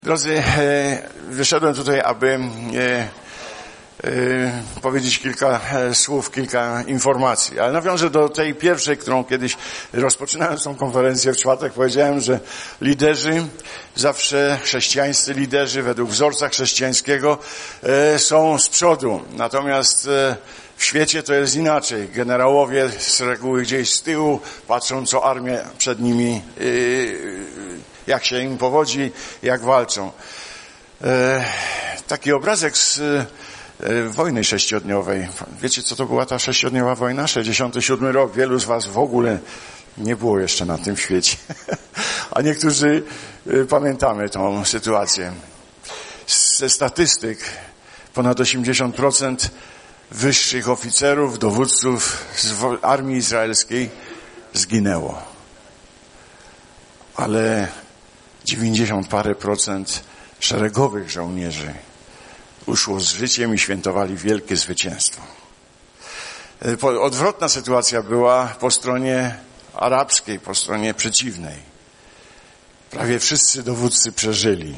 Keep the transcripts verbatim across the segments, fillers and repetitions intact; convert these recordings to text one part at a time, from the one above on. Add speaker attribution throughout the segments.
Speaker 1: Drodzy, wyszedłem tutaj, aby powiedzieć kilka słów, kilka informacji, ale nawiążę do tej pierwszej, którą kiedyś rozpoczynając tą konferencję w czwartek powiedziałem, że liderzy, zawsze chrześcijańscy liderzy według wzorca chrześcijańskiego są z przodu, natomiast w świecie to jest inaczej. Generałowie z reguły gdzieś z tyłu patrzą, co armia przed nimi, jak się im powodzi, jak walczą. Taki obrazek z wojny sześciodniowej. Wiecie, co to była ta sześciodniowa wojna? sześćdziesiąty siódmy rok. Wielu z was w ogóle nie było jeszcze na tym świecie. A niektórzy pamiętamy tą sytuację. Ze statystyk ponad osiemdziesiąt procent wyższych oficerów, dowódców z armii izraelskiej zginęło. Ale dziewięćdziesiąt parę procent szeregowych żołnierzy uszło z życiem i świętowali wielkie zwycięstwo. Odwrotna sytuacja była po stronie arabskiej, po stronie przeciwnej. Prawie wszyscy dowódcy przeżyli,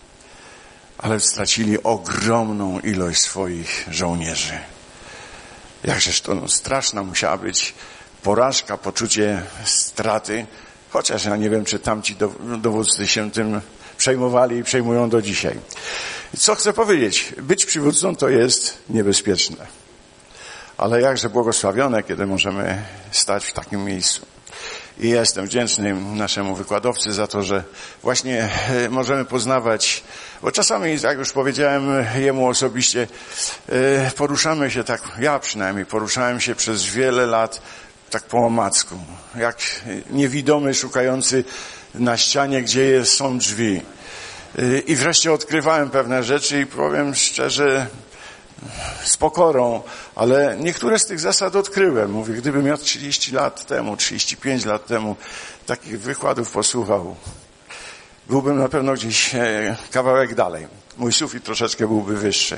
Speaker 1: ale stracili ogromną ilość swoich żołnierzy. Jakżeż to no, straszna musiała być porażka, poczucie straty, chociaż ja nie wiem, czy tamci dowódcy się tym przejmowali i przejmują do dzisiaj. Co chcę powiedzieć? Być przywódcą to jest niebezpieczne. Ale jakże błogosławione, kiedy możemy stać w takim miejscu. I ja jestem wdzięczny naszemu wykładowcy za to, że właśnie możemy poznawać, bo czasami, jak już powiedziałem jemu osobiście, poruszamy się tak, ja przynajmniej poruszałem się przez wiele lat tak po omacku, jak niewidomy szukający na ścianie, gdzie są drzwi. I wreszcie odkrywałem pewne rzeczy i powiem szczerze, z pokorą, ale niektóre z tych zasad odkryłem. Mówię, gdybym ja trzydzieści lat temu, trzydzieści pięć lat temu takich wykładów posłuchał, byłbym na pewno gdzieś kawałek dalej. Mój sufit troszeczkę byłby wyższy.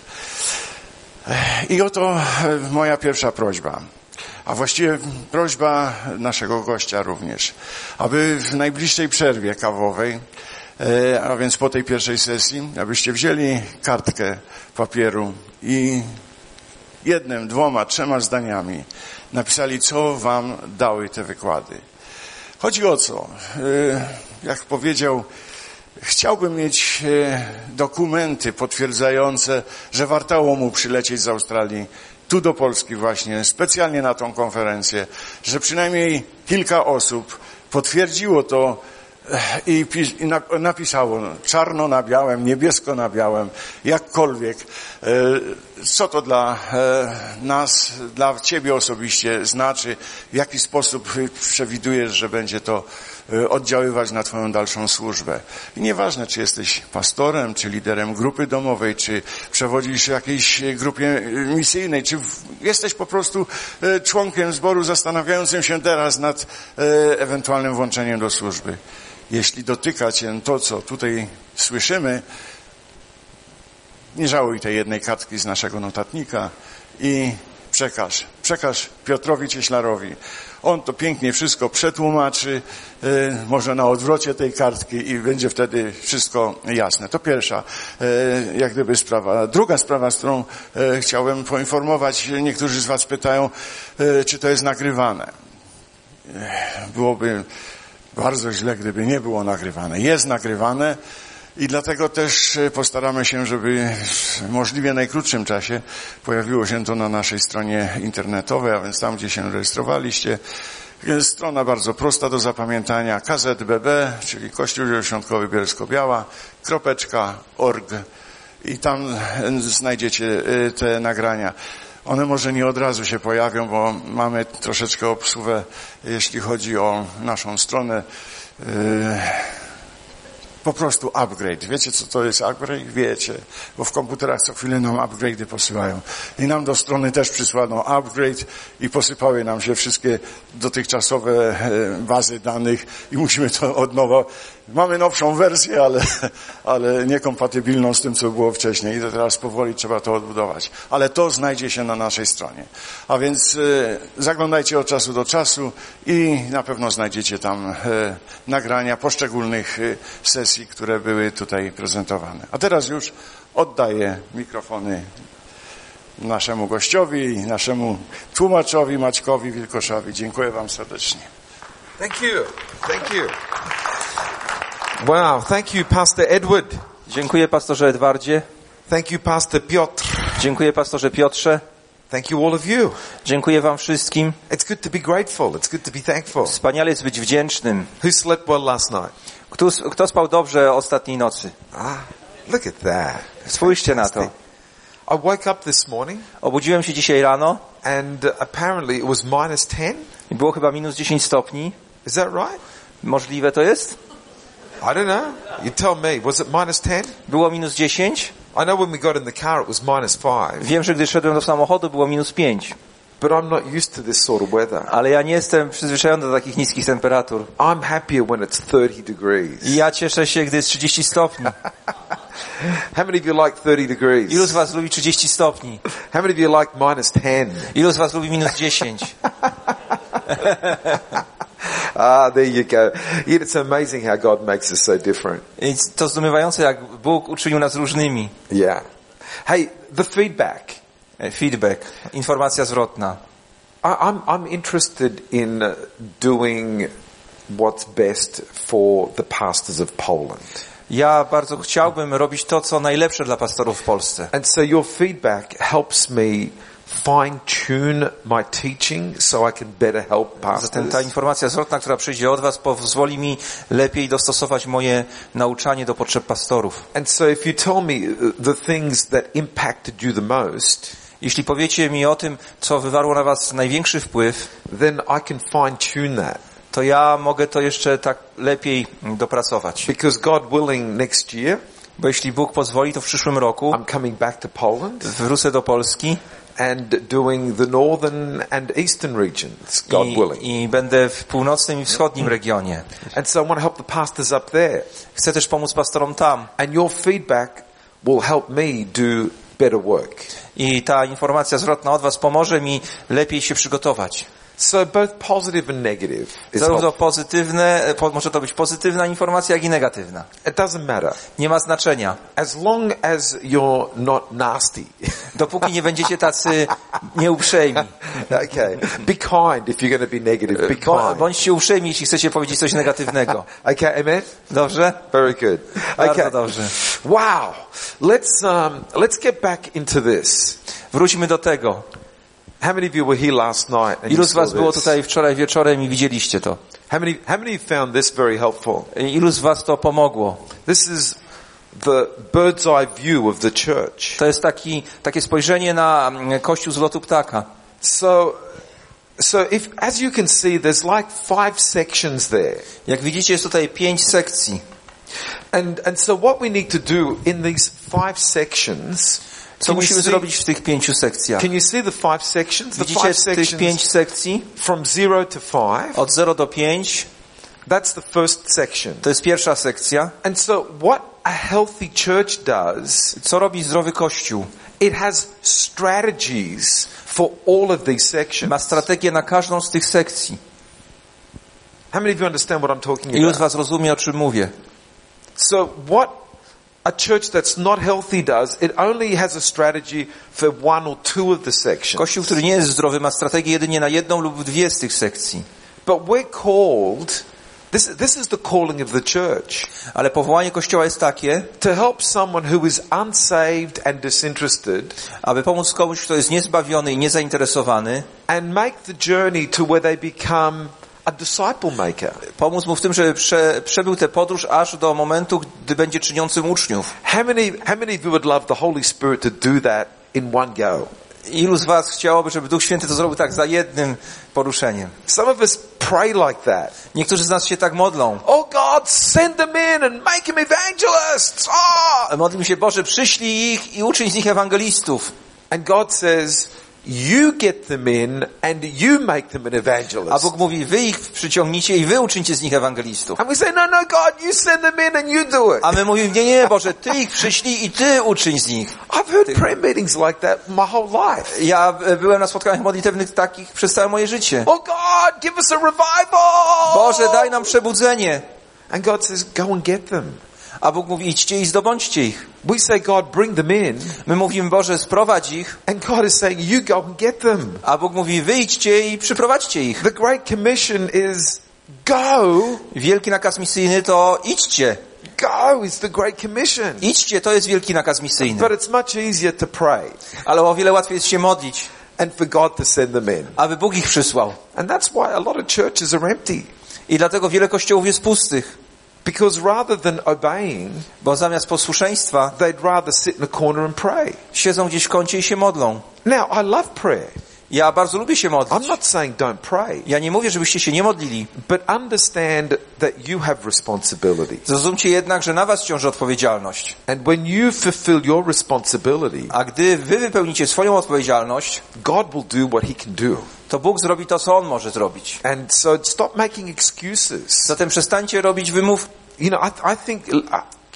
Speaker 1: I oto moja pierwsza prośba. A właściwie prośba naszego gościa również, aby w najbliższej przerwie kawowej, a więc po tej pierwszej sesji, abyście wzięli kartkę papieru i jednym, dwoma, trzema zdaniami napisali, co wam dały te wykłady. Chodzi o co? Jak powiedział, chciałbym mieć dokumenty potwierdzające, że wartało mu przylecieć z Australii tu do Polski właśnie, specjalnie na tą konferencję, że przynajmniej kilka osób potwierdziło to i napisało czarno na białym, niebiesko na białym, jakkolwiek, co to dla nas, dla ciebie osobiście znaczy, w jaki sposób przewidujesz, że będzie to oddziaływać na twoją dalszą służbę. I nieważne, czy jesteś pastorem, czy liderem grupy domowej, czy przewodzisz jakiejś grupie misyjnej, czy jesteś po prostu członkiem zboru zastanawiającym się teraz nad ewentualnym włączeniem do służby. Jeśli dotyka cię to, co tutaj słyszymy, nie żałuj tej jednej kartki z naszego notatnika i przekaż. Przekaż Piotrowi Cieślarowi. On to pięknie wszystko przetłumaczy, yy, może na odwrocie tej kartki i będzie wtedy wszystko jasne. To pierwsza, yy, jak gdyby sprawa. Druga sprawa, z którą yy, chciałem poinformować, niektórzy z was pytają, yy, czy to jest nagrywane. Yy, byłoby bardzo źle, gdyby nie było nagrywane. Jest nagrywane i dlatego też postaramy się, żeby w możliwie najkrótszym czasie pojawiło się to na naszej stronie internetowej, a więc tam, gdzie się rejestrowaliście. Jest strona bardzo prosta do zapamiętania, k z b b, czyli Kościół Wieloświątkowy Bielsko-Biała, kropeczka org i tam znajdziecie te nagrania. One może nie od razu się pojawią, bo mamy troszeczkę obsługę, jeśli chodzi o naszą stronę. Yy, po prostu upgrade. Wiecie, co to jest upgrade? Wiecie, bo w komputerach co chwilę nam upgrade'y posyłają. I nam do strony też przysłano upgrade i posypały nam się wszystkie dotychczasowe bazy danych i musimy to od nowa Mamy nowszą wersję, ale, ale niekompatybilną z tym, co było wcześniej i to teraz powoli trzeba to odbudować. Ale to znajdzie się na naszej stronie. A więc y, zaglądajcie od czasu do czasu i na pewno znajdziecie tam y, nagrania poszczególnych y, sesji, które były tutaj prezentowane. A teraz już oddaję mikrofony naszemu gościowi, naszemu tłumaczowi Maćkowi Wilkoszowi. Dziękuję wam serdecznie.
Speaker 2: Thank you. Thank you. Wow, thank you, Pastor Edward.
Speaker 3: Dziękuję, pastorze Edwardzie.
Speaker 2: Thank you, Pastor Piotr.
Speaker 3: Dziękuję, pastorze Piotrze.
Speaker 2: Thank you all of you.
Speaker 3: Dziękuję wam wszystkim.
Speaker 2: It's good to be grateful. It's good to be thankful.
Speaker 3: Wspaniale jest być wdzięcznym.
Speaker 2: Who slept well last night?
Speaker 3: Kto, kto spał dobrze ostatniej nocy?
Speaker 2: Ah, look at that.
Speaker 3: Spójrzcie na to.
Speaker 2: I woke up this morning
Speaker 3: Obudziłem się dzisiaj rano
Speaker 2: and apparently it was minus ten.
Speaker 3: i było chyba minus dziesięć stopni.
Speaker 2: Is that right?
Speaker 3: Możliwe to jest?
Speaker 2: I don't know. You tell me. Was it minus ten?
Speaker 3: Było minus dziesięć.
Speaker 2: I know when we got in the car it was minus five.
Speaker 3: Wiem, że gdy szedłem do samochodu było minus pięć.
Speaker 2: But I'm not used to this sort of weather.
Speaker 3: Ale ja nie jestem przyzwyczajony do takich niskich temperatur.
Speaker 2: I'm happier when it's thirty degrees.
Speaker 3: I ja cieszę się, gdy jest trzydzieści stopni.
Speaker 2: How many of you like thirty degrees?
Speaker 3: Ilu z was lubi trzydzieści stopni?
Speaker 2: How many of you like minus ten?
Speaker 3: Ilu z was lubi minus dziesięć?
Speaker 2: Ah, there you go. Yet it's amazing how God makes us so different.
Speaker 3: I to zdumiewające, jak Bóg uczynił nas różnymi.
Speaker 2: Yeah. Hey, the feedback.
Speaker 3: Feedback, informacja zwrotna.
Speaker 2: I, I'm, I'm interested in doing what's best for the pastors of Poland.
Speaker 3: Ja bardzo chciałbym robić to, co najlepsze dla pastorów w Polsce.
Speaker 2: And so your feedback helps me fine-tune my teaching so I can better help pastors.
Speaker 3: Zatem ta informacja zwrotna, która przyjdzie od was, pozwoli mi lepiej dostosować moje nauczanie do potrzeb pastorów.
Speaker 2: And so if you tell me the things that impacted you the most,
Speaker 3: jeśli powiecie mi o tym, co wywarło na was największy wpływ,
Speaker 2: then I can fine-tune that.
Speaker 3: to ja mogę to jeszcze tak lepiej dopracować.
Speaker 2: Because God willing, next year,
Speaker 3: bo jeśli Bóg pozwoli, to w przyszłym roku
Speaker 2: I'm coming back to Poland.
Speaker 3: Wrócę do Polski.
Speaker 2: And doing the northern and eastern regions, God
Speaker 3: I,
Speaker 2: willing.
Speaker 3: I będę w północnym i wschodnim regionie.
Speaker 2: And so I want to help the pastors up there.
Speaker 3: Chcę też pomóc pastorom tam.
Speaker 2: And your feedback will help me do better work.
Speaker 3: I ta informacja zwrotna od was pomoże mi lepiej się przygotować.
Speaker 2: So both positive and negative is
Speaker 3: Zarówno pozytywne, po, może to być pozytywna informacja, jak i negatywna.
Speaker 2: It doesn't matter.
Speaker 3: Nie ma znaczenia.
Speaker 2: As long as you're not nasty.
Speaker 3: Dopóki nie będziecie tacy nieuprzejmi.
Speaker 2: Okay. Be kind if you're going to be negative. Be kind.
Speaker 3: Bądźcie uprzejmi, jeśli chcecie powiedzieć coś negatywnego.
Speaker 2: Okay, amen?
Speaker 3: Dobrze?
Speaker 2: Very good.
Speaker 3: Bardzo
Speaker 2: Okay.
Speaker 3: dobrze.
Speaker 2: Wow. Let's um let's get back into this.
Speaker 3: Wróćmy do tego.
Speaker 2: How many of you were here last night? And
Speaker 3: Ilu
Speaker 2: you
Speaker 3: z was
Speaker 2: saw
Speaker 3: było
Speaker 2: this?
Speaker 3: tutaj wczoraj wieczorem i widzieliście to?
Speaker 2: How many how many found this very helpful?
Speaker 3: Ilu z was to pomogło?
Speaker 2: This is the bird's eye view of the church.
Speaker 3: To jest taki, takie spojrzenie na Kościół z lotu ptaka.
Speaker 2: So so if as you can see there's like five sections there.
Speaker 3: Jak widzicie, jest tutaj pięć sekcji.
Speaker 2: And and so what we need to do in these five sections,
Speaker 3: co musimy see, zrobić w tych pięciu sekcjach?
Speaker 2: Can you see the five sections? The
Speaker 3: Widzicie
Speaker 2: five sections
Speaker 3: tych pięć sekcji?
Speaker 2: From zero to five.
Speaker 3: Od zero do pięć.
Speaker 2: That's the first section.
Speaker 3: To jest pierwsza sekcja.
Speaker 2: And so what a healthy church does,
Speaker 3: co robi zdrowy Kościół?
Speaker 2: It has strategies for all of these sections.
Speaker 3: Ma strategię na każdą z tych sekcji.
Speaker 2: How many of you understand what I'm talking
Speaker 3: Ilu z
Speaker 2: about?
Speaker 3: was rozumie, o czym mówię?
Speaker 2: So what a church that's not healthy does, it only has a strategy for one or two of the sections.
Speaker 3: Kościół, który nie jest zdrowy, ma strategię jedynie na jedną lub dwie z tych sekcji.
Speaker 2: But we're called, this, this is the calling of the church.
Speaker 3: Ale powołanie Kościoła jest takie,
Speaker 2: to help someone who is unsaved and disinterested,
Speaker 3: aby pomóc komuś, kto jest niezbawiony i niezainteresowany,
Speaker 2: and make the journey to where they become a disciple maker.
Speaker 3: Pomóc mu w tym, żeby prze, przebył tę podróż aż do momentu, gdy będzie czyniącym uczniów.
Speaker 2: How many, how many of you would love the Holy Spirit to do that in one go?
Speaker 3: Ilu z was chciałoby, żeby Duch Święty to zrobił tak za jednym poruszeniem?
Speaker 2: Some of us pray like that.
Speaker 3: Niektórzy z nas się tak modlą.
Speaker 2: Oh God, send them in and make them evangelists. Oh!
Speaker 3: Modlimy się, Boże, przyślij ich i uczyń z nich ewangelistów.
Speaker 2: And God says, you get them in and you make them an
Speaker 3: A
Speaker 2: evangelist.
Speaker 3: Bóg mówi, wy ich przyciągnijcie i wy uczyńcie z nich ewangelistów.
Speaker 2: And we say, no, no, God, you send them in and you do it.
Speaker 3: A my mówimy, nie, nie, Boże, Ty ich przyślij i Ty uczyń z nich.
Speaker 2: I've heard prayer meetings like that my whole life.
Speaker 3: Ja e, byłem na spotkaniach modlitewnych takich przez całe moje życie.
Speaker 2: Oh God, give us a revival.
Speaker 3: Boże, daj nam przebudzenie.
Speaker 2: And God says, go and get them.
Speaker 3: A Bóg mówi, idźcie i zdobądźcie ich.
Speaker 2: We say, God, bring them in.
Speaker 3: My mówimy, Boże, sprowadź ich.
Speaker 2: And God is saying, you go and get them.
Speaker 3: A Bóg mówi, wyjdźcie i przyprowadźcie ich.
Speaker 2: The Great Commission is go.
Speaker 3: Wielki nakaz misyjny to idźcie.
Speaker 2: Go is the Great Commission.
Speaker 3: Idźcie, to jest wielki nakaz misyjny.
Speaker 2: But it's much easier to pray
Speaker 3: Ale o wiele łatwiej jest się modlić,
Speaker 2: and for God to send them in.
Speaker 3: aby Bóg ich przysłał.
Speaker 2: And that's why a lot of churches are empty.
Speaker 3: I dlatego wiele kościołów jest pustych.
Speaker 2: Because rather than obeying,
Speaker 3: Bo zamiast posłuszeństwa
Speaker 2: they'd rather sit in a corner and pray.
Speaker 3: siedzą gdzieś w kącie i się modlą.
Speaker 2: Now, I love prayer.
Speaker 3: Ja bardzo lubię się modlić.
Speaker 2: I'm not saying don't pray,
Speaker 3: Ja nie mówię, żebyście się nie modlili.
Speaker 2: but understand that you have responsibility.
Speaker 3: Zrozumcie jednak, że na was ciąży odpowiedzialność.
Speaker 2: And when you fulfill your responsibility,
Speaker 3: A gdy wy wypełnicie swoją odpowiedzialność,
Speaker 2: God will do what He can do.
Speaker 3: to Bóg zrobi to, co On może zrobić.
Speaker 2: And so stop making excuses.
Speaker 3: Zatem przestańcie robić wymów.
Speaker 2: You know, I, I think, uh,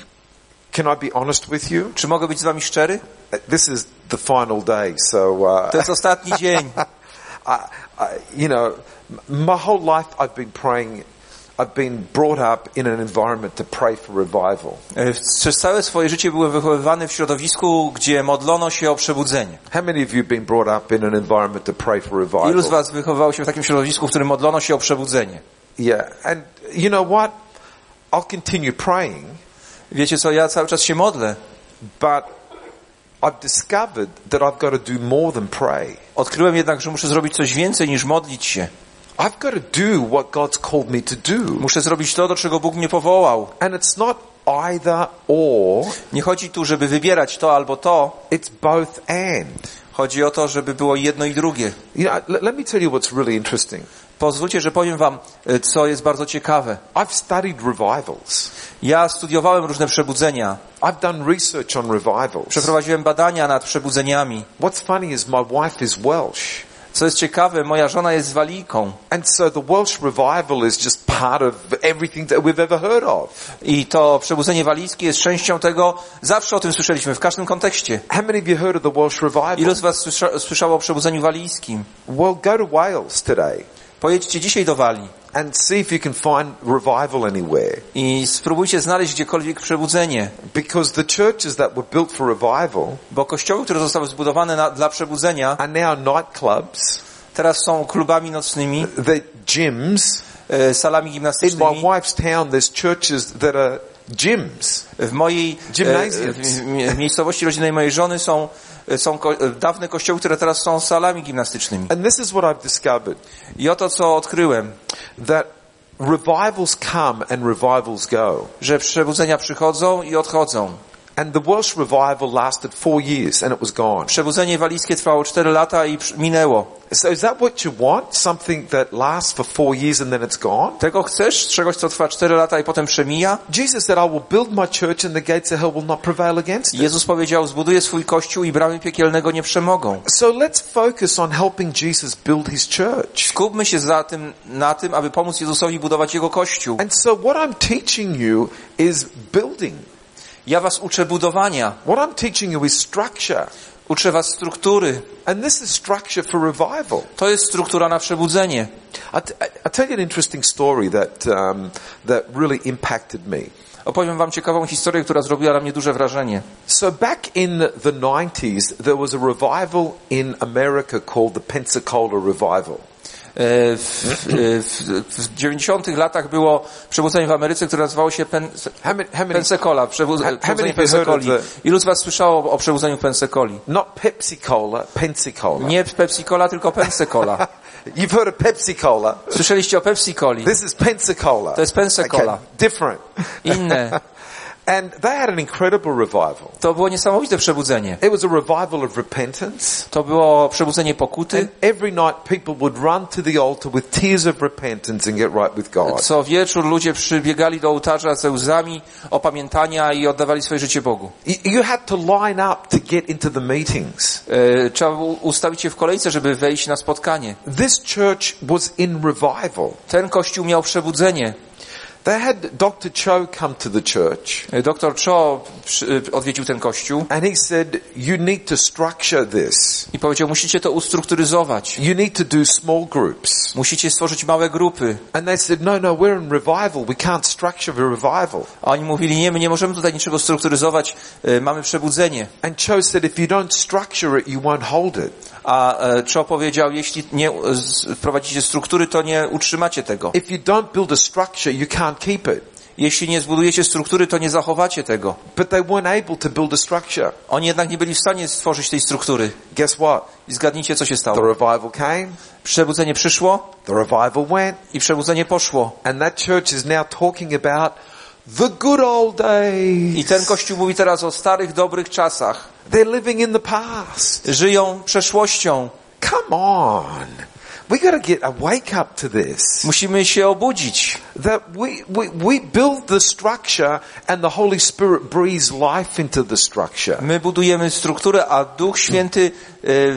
Speaker 2: can I be honest with you?
Speaker 3: Czy mogę być z wami szczery?
Speaker 2: This is the final day, so, uh,
Speaker 3: To jest ostatni dzień.
Speaker 2: I, I, you know, my whole life I've been praying, I've been brought up in an environment to pray for revival.
Speaker 3: E, Przez całe swoje życie byłem wychowywany w środowisku, gdzie modlono się o przebudzenie.
Speaker 2: How many of you have been brought up in an environment to pray for revival?
Speaker 3: Ilu z was wychowało się w takim środowisku, w którym modlono się o przebudzenie?
Speaker 2: Yeah, and you know what? I'll continue praying,
Speaker 3: Wiecie co, ja cały czas się modlę.
Speaker 2: but I've discovered that I've got to do more than pray.
Speaker 3: Odkryłem jednak, że muszę zrobić coś więcej niż modlić się.
Speaker 2: I've got to do what God's called me to do.
Speaker 3: Muszę zrobić to, do czego Bóg mnie powołał.
Speaker 2: And it's not either or,
Speaker 3: Nie chodzi tu, żeby wybierać to albo to.
Speaker 2: it's both and.
Speaker 3: Chodzi o to, żeby było jedno i drugie.
Speaker 2: You know, let, let me tell you what's really interesting.
Speaker 3: Pozwólcie, że powiem wam, e, co jest bardzo ciekawe.
Speaker 2: I've studied revivals.
Speaker 3: Ja studiowałem różne przebudzenia.
Speaker 2: I've done research on revivals.
Speaker 3: Przeprowadziłem badania nad przebudzeniami.
Speaker 2: What's funny is my wife is Welsh.
Speaker 3: Co jest ciekawe, moja żona jest z Walijką.
Speaker 2: And so the Welsh revival is just part of everything that we've ever heard of.
Speaker 3: I to przebudzenie walijskie jest częścią tego. Zawsze o tym słyszeliśmy, w każdym kontekście.
Speaker 2: How many of you heard of the Welsh revival?
Speaker 3: Ilu z was słysza, słyszało o przebudzeniu walijskim?
Speaker 2: Well, go to Wales today
Speaker 3: Pojedźcie dzisiaj do Walii
Speaker 2: and see if you can find revival anywhere.
Speaker 3: i spróbujcie znaleźć gdziekolwiek przebudzenie.
Speaker 2: Because the churches that were built for revival
Speaker 3: Bo kościoły, które zostały zbudowane na, dla przebudzenia,
Speaker 2: are now nightclubs,
Speaker 3: teraz są klubami nocnymi,
Speaker 2: the gyms.
Speaker 3: e, salami
Speaker 2: In my
Speaker 3: gimnastycznymi.
Speaker 2: wife's town there's churches that are gyms.
Speaker 3: W mojej e,
Speaker 2: Gymnasiums.
Speaker 3: w, w miejscowości rodzinnej mojej żony są, są ko, dawne kościoły, które teraz są salami gimnastycznymi.
Speaker 2: And this is what I've discovered,
Speaker 3: I oto co odkryłem,
Speaker 2: that revivals come and revivals go.
Speaker 3: że przebudzenia przychodzą i odchodzą.
Speaker 2: And the Welsh revival lasted four years and it was gone.
Speaker 3: Przebudzenie walijskie trwało cztery lata i przy- minęło.
Speaker 2: So is that what you want? Something that lasts for four years and then it's gone?
Speaker 3: Tego chcesz? Czegoś, co trwa cztery lata i potem przemija?
Speaker 2: Jesus said, I will build my church and the gates of hell will not prevail against it.
Speaker 3: Jezus powiedział, zbuduję swój kościół i bramy piekielnego nie przemogą.
Speaker 2: So let's focus on helping Jesus build his church.
Speaker 3: Skupmy się za tym, na tym, aby pomóc Jezusowi budować Jego kościół.
Speaker 2: And so what I'm teaching you is building.
Speaker 3: Ja was uczę budowania.
Speaker 2: What I'm teaching you is structure.
Speaker 3: Uczę was struktury.
Speaker 2: And this is structure for revival.
Speaker 3: To jest struktura na przebudzenie.
Speaker 2: I t- I- I'll tell you an interesting story that, um, that really impacted me.
Speaker 3: Opowiem wam ciekawą historię, która zrobiła na mnie duże wrażenie.
Speaker 2: So back in the nineties, there was a revival in America called the Pensacola Revival.
Speaker 3: E, W, w, w dziewięćdziesiątych latach było przebudzenie w Ameryce, które nazywało się Pen,
Speaker 2: How many, how many,
Speaker 3: Pensacola. Przebud,
Speaker 2: How- how
Speaker 3: przebudzenie
Speaker 2: many of you heard of
Speaker 3: Pensacoli.
Speaker 2: the-
Speaker 3: Ilu z was słyszało o przebudzeniu w Pensacoli?
Speaker 2: not Pepsi-Cola, Pensacola.
Speaker 3: Nie Pepsi-Cola, tylko Pensacola.
Speaker 2: You've heard of Pepsi-Cola.
Speaker 3: Słyszeliście o Pepsi-Coli?
Speaker 2: This is Pensacola.
Speaker 3: To jest Pensacola.
Speaker 2: Okay, different.
Speaker 3: Inne.
Speaker 2: And they had an incredible revival.
Speaker 3: To było niesamowite przebudzenie.
Speaker 2: It was a revival of repentance.
Speaker 3: To było przebudzenie pokuty.
Speaker 2: And every night people would run to the altar with tears of repentance and get right with God.
Speaker 3: Co wieczór ludzie przybiegali do ołtarza ze łzami opamiętania i oddawali swoje życie Bogu.
Speaker 2: You had to line up to get into the meetings.
Speaker 3: E, trzeba było ustawić się w kolejce, żeby wejść na spotkanie.
Speaker 2: This church was in revival.
Speaker 3: Ten kościół miał przebudzenie.
Speaker 2: They had doctor Cho come to the church.
Speaker 3: Doktor Cho odwiedził ten kościół.
Speaker 2: And he said, you need to structure this.
Speaker 3: I powiedział, musicie to ustrukturyzować.
Speaker 2: You need to do small groups.
Speaker 3: Musicie stworzyć małe grupy.
Speaker 2: And they said, no, no, we're in revival. We can't structure a revival.
Speaker 3: A oni mówili, nie, my nie możemy tutaj niczego strukturyzować. Mamy przebudzenie.
Speaker 2: And Cho said, if you don't structure it, you won't hold it.
Speaker 3: A Cho powiedział, jeśli nie wprowadzicie struktury, to nie utrzymacie tego.
Speaker 2: If you don't build a structure, you can't keep it.
Speaker 3: Jeśli nie zbudujecie struktury, to nie zachowacie tego.
Speaker 2: But they weren't able to build a structure.
Speaker 3: Oni jednak nie byli w stanie stworzyć tej struktury.
Speaker 2: Guess what?
Speaker 3: I zgadnijcie, co się
Speaker 2: The
Speaker 3: stało.
Speaker 2: revival came.
Speaker 3: Przebudzenie przyszło.
Speaker 2: The revival went.
Speaker 3: I przebudzenie poszło.
Speaker 2: And that church is now talking about the good old days.
Speaker 3: I ten kościół mówi teraz o starych, dobrych czasach.
Speaker 2: They're living in the past.
Speaker 3: Żyją przeszłością.
Speaker 2: Come on. We got to get a wake up to this.
Speaker 3: Musimy się obudzić.
Speaker 2: That we, we, we build the structure and the Holy Spirit breathes life into the structure.
Speaker 3: My budujemy strukturę, a Duch Święty e, e,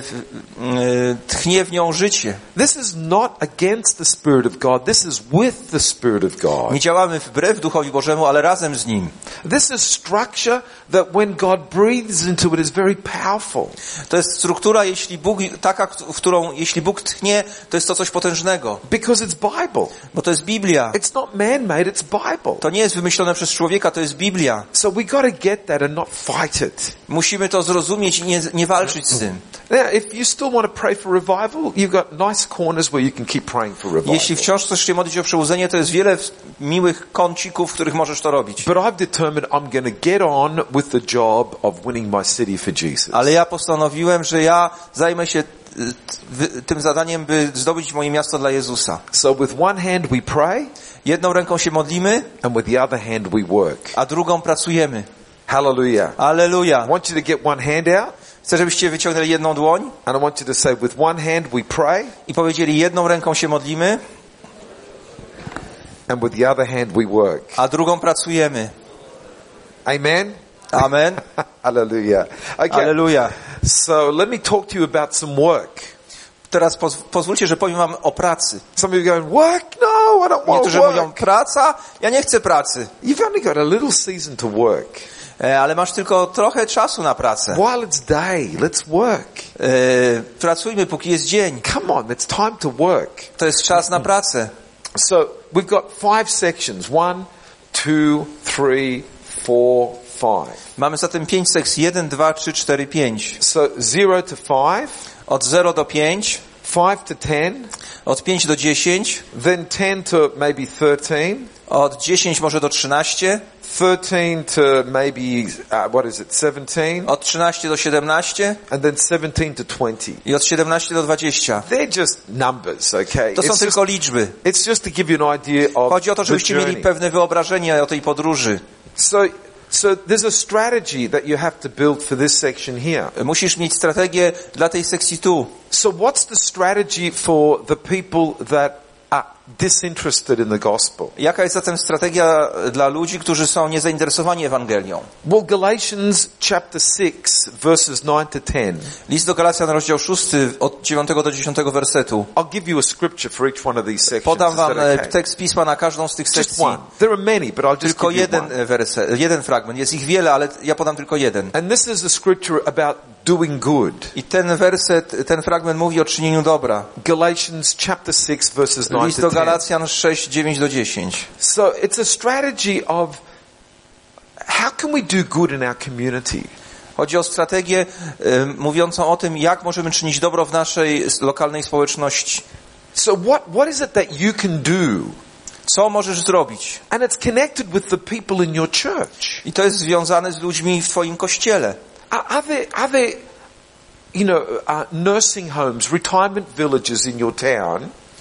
Speaker 3: tchnie w nią życie.
Speaker 2: This is not against the Spirit of God. This is with the Spirit of God.
Speaker 3: Nie działamy wbrew Duchowi Bożemu, ale razem z Nim.
Speaker 2: This is structure that when God breathes into it is very powerful.
Speaker 3: To jest struktura, jeśli Bóg, taka, w którą, jeśli Bóg tchnie, to jest to coś potężnego.
Speaker 2: Because it's Bible.
Speaker 3: Bo to jest Biblia.
Speaker 2: It's not man-made, it's Bible.
Speaker 3: To nie jest wymyślone przez człowieka, to jest Biblia.
Speaker 2: So we got to get that and not fight it.
Speaker 3: Musimy to zrozumieć i nie, nie walczyć z tym.
Speaker 2: Now, if you still want to pray for revival, you've got nice corners where you can keep praying for revival.
Speaker 3: Jeśli wciąż chcesz się modlić o przebudzenie, to jest wiele miłych kącików, w których możesz to robić.
Speaker 2: But I've determined I'm going to get on with the job of winning my city for Jesus.
Speaker 3: Ale ja postanowiłem, że ja zajmę się tym zadaniem, by zdobyć moje miasto dla Jezusa.
Speaker 2: So with one hand we pray,
Speaker 3: jedną ręką się modlimy,
Speaker 2: and with the other hand we work.
Speaker 3: A drugą pracujemy.
Speaker 2: Hallelujah.
Speaker 3: Alleluja.
Speaker 2: I want you to get one hand out.
Speaker 3: Chcę, żebyście wyciągnęli jedną dłoń.
Speaker 2: And I want you to say, with one hand we pray.
Speaker 3: I powiedzieli, jedną ręką się modlimy.
Speaker 2: And with the other hand we work.
Speaker 3: A drugą pracujemy.
Speaker 2: Amen.
Speaker 3: Amen.
Speaker 2: Hallelujah. Okay.
Speaker 3: Alleluja.
Speaker 2: So let me talk to you about some work.
Speaker 3: Teraz poz, pozwólcie, że powiem wam o pracy.
Speaker 2: Some of you are going, work? No, I don't want
Speaker 3: Niektórzy
Speaker 2: work.
Speaker 3: mówią, praca? Ja nie chcę pracy.
Speaker 2: You've only got a little season to work.
Speaker 3: E, ale masz tylko trochę czasu na pracę.
Speaker 2: While it's day, let's work.
Speaker 3: E, pracujmy, póki jest dzień.
Speaker 2: Come on, it's time to work.
Speaker 3: To jest czas na pracę.
Speaker 2: So we've got five sections. One, two, three, four, five.
Speaker 3: Mamy zatem pięć sekcji. Jeden, dwa, trzy, cztery, pięć.
Speaker 2: So zero to five.
Speaker 3: Od zero do pięć.
Speaker 2: Five to ten.
Speaker 3: Od pięć do dziesięć.
Speaker 2: Then ten to maybe thirteen.
Speaker 3: Od dziesięć może do trzynaście.
Speaker 2: thirteen to maybe, uh, what is it, seventeen?
Speaker 3: Od trzynaście do siedemnaście.
Speaker 2: And then seventeen to twenty.
Speaker 3: I od siedemnaście do dwudziestu.
Speaker 2: They're just numbers, okay?
Speaker 3: To są
Speaker 2: It's
Speaker 3: tylko
Speaker 2: just,
Speaker 3: liczby.
Speaker 2: it's just to give you an idea of
Speaker 3: Chodzi o to,
Speaker 2: the
Speaker 3: żebyście mieli
Speaker 2: journey.
Speaker 3: pewne wyobrażenie o tej podróży.
Speaker 2: So, so there's a strategy that you have to build for this section here.
Speaker 3: Musisz mieć strategię dla tej sekcji tu.
Speaker 2: So what's the strategy for the people that are disinterested in the gospel?
Speaker 3: Jaka jest zatem strategia dla ludzi, którzy są niezainteresowani Ewangelią?
Speaker 2: Well, Galatians chapter six, verses nine to ten.
Speaker 3: List do Galacjan, rozdział szósty, od dziewiątego do dziesiątego wersetu.
Speaker 2: I'll give you a scripture for each one of these sections.
Speaker 3: Podam
Speaker 2: Is that
Speaker 3: wam
Speaker 2: okay?
Speaker 3: tekst pisma na każdą z tych
Speaker 2: Just
Speaker 3: sekcji.
Speaker 2: one. There are many, but I'll just
Speaker 3: Tylko
Speaker 2: give you
Speaker 3: jeden
Speaker 2: one.
Speaker 3: werset, jeden fragment. Jest ich wiele, ale ja podam tylko jeden.
Speaker 2: And this is a scripture about doing good.
Speaker 3: I ten werset, ten fragment mówi o czynieniu dobra.
Speaker 2: Galatians chapter six, verses nine
Speaker 3: List
Speaker 2: to
Speaker 3: do
Speaker 2: ten.
Speaker 3: Galacjan sześć, dziewięć do dziesięć.
Speaker 2: So it's a strategy of how can we do good in our community?
Speaker 3: Chodzi o strategię y, mówiącą o tym, jak możemy czynić dobro w naszej lokalnej społeczności.
Speaker 2: So what, what is it that you can do?
Speaker 3: Co możesz zrobić?
Speaker 2: And it's connected with the people in your church.
Speaker 3: I to jest związane z ludźmi w twoim kościele.
Speaker 2: Are, are there, are there, you know, uh, nursing homes, retirement villages in your town?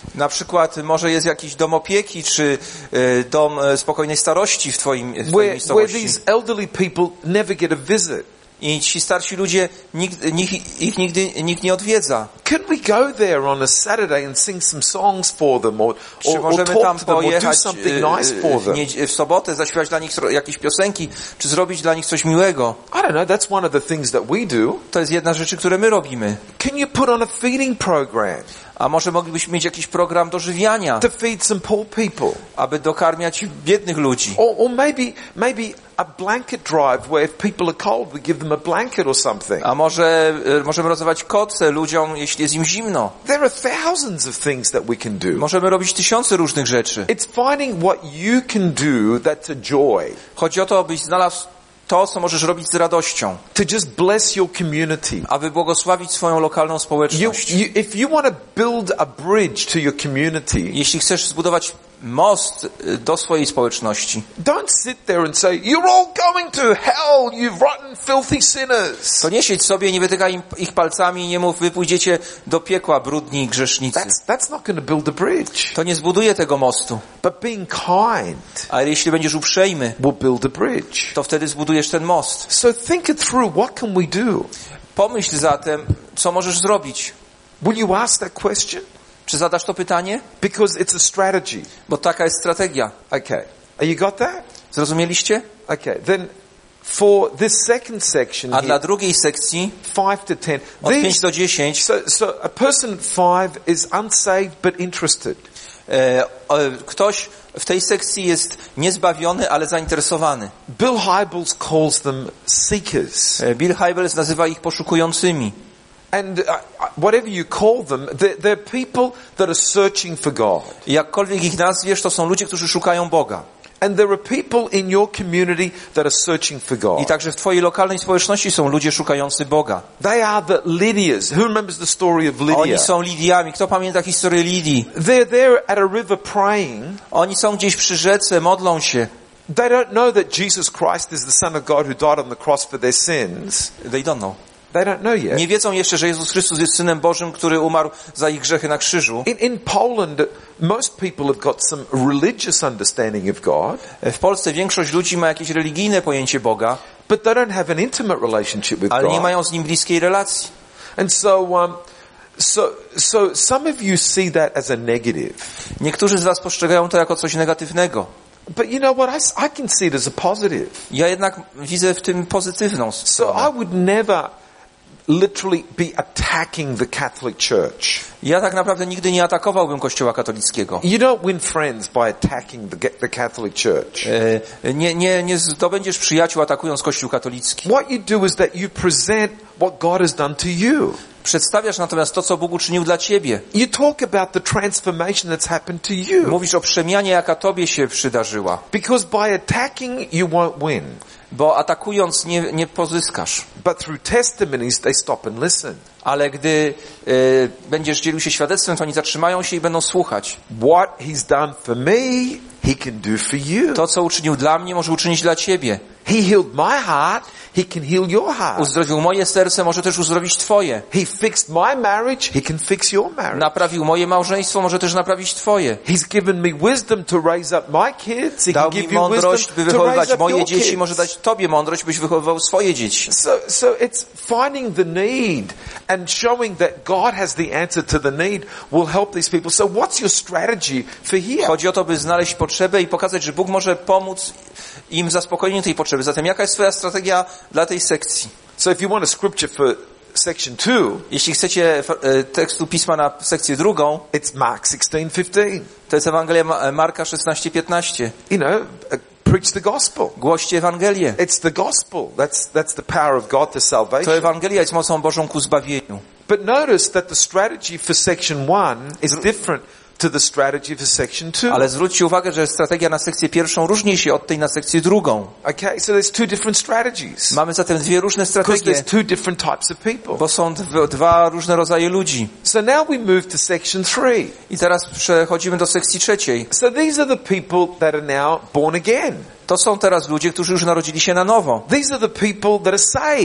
Speaker 3: Na przykład może jest jakiś dom opieki, czy y, dom y, spokojnej starości w twoim, w twojej
Speaker 2: where, where
Speaker 3: miejscowości.
Speaker 2: these elderly people never get a visit.
Speaker 3: I ci starsi ludzie, nikt, nikt, ich nigdy nikt nie odwiedza.
Speaker 2: Can we go there on a Saturday and sing some songs for them, or,
Speaker 3: Czy
Speaker 2: or, or
Speaker 3: możemy tam
Speaker 2: talk to them, or do
Speaker 3: pojechać
Speaker 2: something
Speaker 3: y,
Speaker 2: nice for
Speaker 3: w,
Speaker 2: them?
Speaker 3: nie- w sobotę, zaśpiewać dla nich tro- jakieś piosenki, czy zrobić dla nich coś miłego?
Speaker 2: I don't know, that's one of the things that we do.
Speaker 3: To jest jedna z rzeczy, które my robimy.
Speaker 2: Can you put on a feeding program
Speaker 3: A może moglibyśmy mieć jakiś program dożywiania,
Speaker 2: to feed some poor people?
Speaker 3: aby dokarmiać biednych ludzi?
Speaker 2: Or, or maybe, maybe a blanket drive where if people are cold, we give them a blanket or something.
Speaker 3: A może y, możemy rozdawać koce ludziom, jeśli jest im zimno?
Speaker 2: There are thousands of things that we can do.
Speaker 3: Możemy robić tysiące różnych rzeczy.
Speaker 2: It's finding what you can do that's a joy.
Speaker 3: Chodzi o to, abyś znalazł to, co możesz robić z radością,
Speaker 2: To just bless your community.
Speaker 3: aby błogosławić swoją lokalną
Speaker 2: You,
Speaker 3: społeczność.
Speaker 2: you, if you want to build a bridge to your community,
Speaker 3: Jeśli chcesz zbudować most y, do swojej społeczności,
Speaker 2: don't sit there and say, you're all going to hell, you rotten, filthy sinners.
Speaker 3: to nie siedź sobie, nie wytykaj im, ich palcami i nie mów, wy pójdziecie do piekła, brudni grzesznicy.
Speaker 2: That's, that's not going to build a bridge.
Speaker 3: To nie zbuduje tego mostu.
Speaker 2: But being kind
Speaker 3: Ale jeśli będziesz uprzejmy,
Speaker 2: will build a bridge.
Speaker 3: to wtedy zbudujesz ten most.
Speaker 2: So think it through. What can we do?
Speaker 3: Pomyśl zatem, co możesz zrobić.
Speaker 2: Will you ask that question?
Speaker 3: Czy zadasz to pytanie?
Speaker 2: Because it's a strategy.
Speaker 3: Bo taka jest strategia.
Speaker 2: Okay. Are you got that?
Speaker 3: Zrozumieliście?
Speaker 2: Okay. Then for this second section
Speaker 3: A
Speaker 2: here,
Speaker 3: dla drugiej sekcji,
Speaker 2: five to ten,
Speaker 3: od pięć
Speaker 2: these,
Speaker 3: do dziesięć,
Speaker 2: so, so a person five is unsaved but interested.
Speaker 3: e, o, ktoś w tej sekcji jest niezbawiony, ale zainteresowany.
Speaker 2: Bill Hybels calls them seekers.
Speaker 3: E, Bill Hybels nazywa ich poszukującymi.
Speaker 2: And uh, whatever you call them, they're, they're people that are searching for God.
Speaker 3: I jakkolwiek ich nazwiesz, to są ludzie, którzy szukają Boga.
Speaker 2: And there are people in your community that are searching for
Speaker 3: I
Speaker 2: God.
Speaker 3: także w twojej lokalnej społeczności są ludzie szukający Boga.
Speaker 2: They are the Lydias. Who remembers the story of Lydia?
Speaker 3: Oni są Lidiami. Kto pamięta historię Lidii?
Speaker 2: They're there at a river praying.
Speaker 3: Oni są gdzieś przy rzece, modlą się.
Speaker 2: They don't know that Jesus Christ is the Son of God who died on the cross for their sins.
Speaker 3: They don't know.
Speaker 2: They don't know yet.
Speaker 3: Nie wiedzą jeszcze, że Jezus Chrystus jest Synem Bożym, który umarł za ich grzechy na krzyżu.
Speaker 2: In, in Poland, most people have got some religious understanding of God,
Speaker 3: W Polsce większość ludzi ma jakieś religijne pojęcie Boga,
Speaker 2: but they don't have an intimate relationship with
Speaker 3: ale nie
Speaker 2: God.
Speaker 3: mają z Nim bliskiej relacji.
Speaker 2: And so, um, so, so some of you see that as a negative.
Speaker 3: Niektórzy z was postrzegają to jako coś negatywnego.
Speaker 2: But you know what? I, s- I can see it as a positive.
Speaker 3: Ja jednak widzę w tym pozytywną
Speaker 2: So
Speaker 3: stronę.
Speaker 2: I would never literally be attacking the Catholic Church.
Speaker 3: Ja tak naprawdę nigdy nie atakowałbym Kościoła katolickiego.
Speaker 2: You don't win friends by attacking the, the Catholic Church.
Speaker 3: E, Nie, nie, nie zdobędziesz przyjaciół atakując Kościół katolicki.
Speaker 2: What you do is that you present what God has done to you.
Speaker 3: Przedstawiasz natomiast to, co Bóg uczynił dla ciebie.
Speaker 2: You talk about the transformation that's happened to you.
Speaker 3: Mówisz o przemianie, jaka tobie się przydarzyła.
Speaker 2: Because by attacking, you won't win.
Speaker 3: Bo atakując nie, nie pozyskasz.
Speaker 2: But through testimonies, they stop and listen.
Speaker 3: Ale gdy e, będziesz dzielił się świadectwem, to oni zatrzymają się i będą słuchać.
Speaker 2: What He's done for me, He can do for you.
Speaker 3: To, co uczynił dla mnie, może uczynić dla ciebie.
Speaker 2: He healed my heart, He can heal your heart.
Speaker 3: Uzdrowił moje serce, może też uzdrowić twoje.
Speaker 2: He fixed my marriage, He can fix your marriage.
Speaker 3: Naprawił moje małżeństwo, może też naprawić twoje.
Speaker 2: He's given me wisdom to raise up my kids. He
Speaker 3: Dał
Speaker 2: can
Speaker 3: mi
Speaker 2: give you
Speaker 3: mądrość, by
Speaker 2: wisdom to
Speaker 3: wychowywać
Speaker 2: raise up
Speaker 3: moje
Speaker 2: your
Speaker 3: dzieci,
Speaker 2: kids.
Speaker 3: może dać tobie mądrość, byś wychowywał swoje dzieci.
Speaker 2: So, so it's finding the need and showing that God has the answer to the need will help these people. So what's your strategy for here?
Speaker 3: Chodzi o to, by znaleźć potrzebę i pokazać, że Bóg może pomóc im w zaspokojeniu tej potrzeby. Zatem jaka jest twoja strategia dla tej sekcji?
Speaker 2: So if you want a scripture for section two,
Speaker 3: Jeśli chcecie e, tekstu Pisma na sekcję drugą,
Speaker 2: it's Mark sixteen fifteen.
Speaker 3: to jest Ewangelia Ma- Marka szesnaście piętnaście.
Speaker 2: You know, uh, preach the gospel.
Speaker 3: Głoście Ewangelię.
Speaker 2: It's the gospel. That's, that's the power of God to
Speaker 3: To
Speaker 2: salvation.
Speaker 3: Ewangelia jest mocą Bożą ku zbawieniu.
Speaker 2: But notice that the strategy for section one is different to the strategy for section two.
Speaker 3: Ale zwróćcie uwagę, że strategia na sekcję pierwszą różni się od tej na sekcję drugą.
Speaker 2: Okay, so there's two different strategies.
Speaker 3: Mamy zatem dwie różne
Speaker 2: Because
Speaker 3: strategie,
Speaker 2: there's two different types of people.
Speaker 3: bo są dwa, dwa różne rodzaje ludzi.
Speaker 2: So now we move to section three.
Speaker 3: I teraz przechodzimy do sekcji trzeciej.
Speaker 2: So these are the people that are now born again.
Speaker 3: To są teraz ludzie, którzy już narodzili się na nowo.
Speaker 2: These are the people that are saved.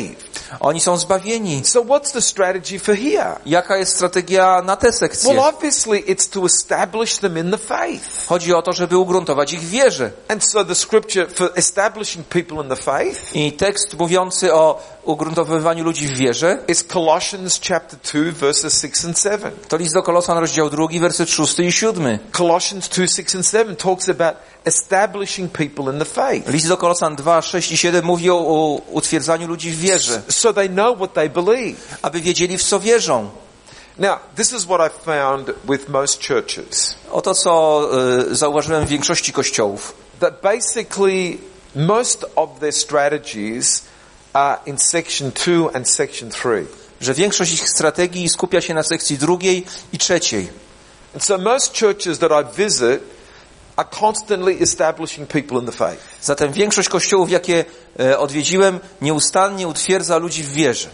Speaker 3: Oni są zbawieni.
Speaker 2: So what's the strategy for here?
Speaker 3: Jaka jest strategia na tę sekcję?
Speaker 2: Well, obviously it's to establish them in the faith.
Speaker 3: Chodzi o to, żeby ugruntować ich w wierze.
Speaker 2: And so the scripture for establishing people in the faith
Speaker 3: I tekst mówiący o ugruntowywaniu ludzi w wierze
Speaker 2: is Colossians chapter two verses six and seven.
Speaker 3: to list do Kolosan, rozdział drugi, werset szósty i siódmy.
Speaker 2: Colossians two six and seven talks about establishing people in the faith.
Speaker 3: List do Kolosan dwa, sześć i siedem mówi o, o utwierdzaniu ludzi w wierze,
Speaker 2: So they know what they believe.
Speaker 3: aby wiedzieli, w co wierzą.
Speaker 2: Now, this is what I've found with most churches.
Speaker 3: Oto, co y, zauważyłem w większości kościołów.
Speaker 2: That basically most of their strategies are in section two and section three.
Speaker 3: Że większość ich strategii skupia się na sekcji drugiej i trzeciej.
Speaker 2: And so most churches that I visit are constantly establishing people in the faith.
Speaker 3: Zatem większość kościołów, jakie e, odwiedziłem, nieustannie utwierdza ludzi w wierze.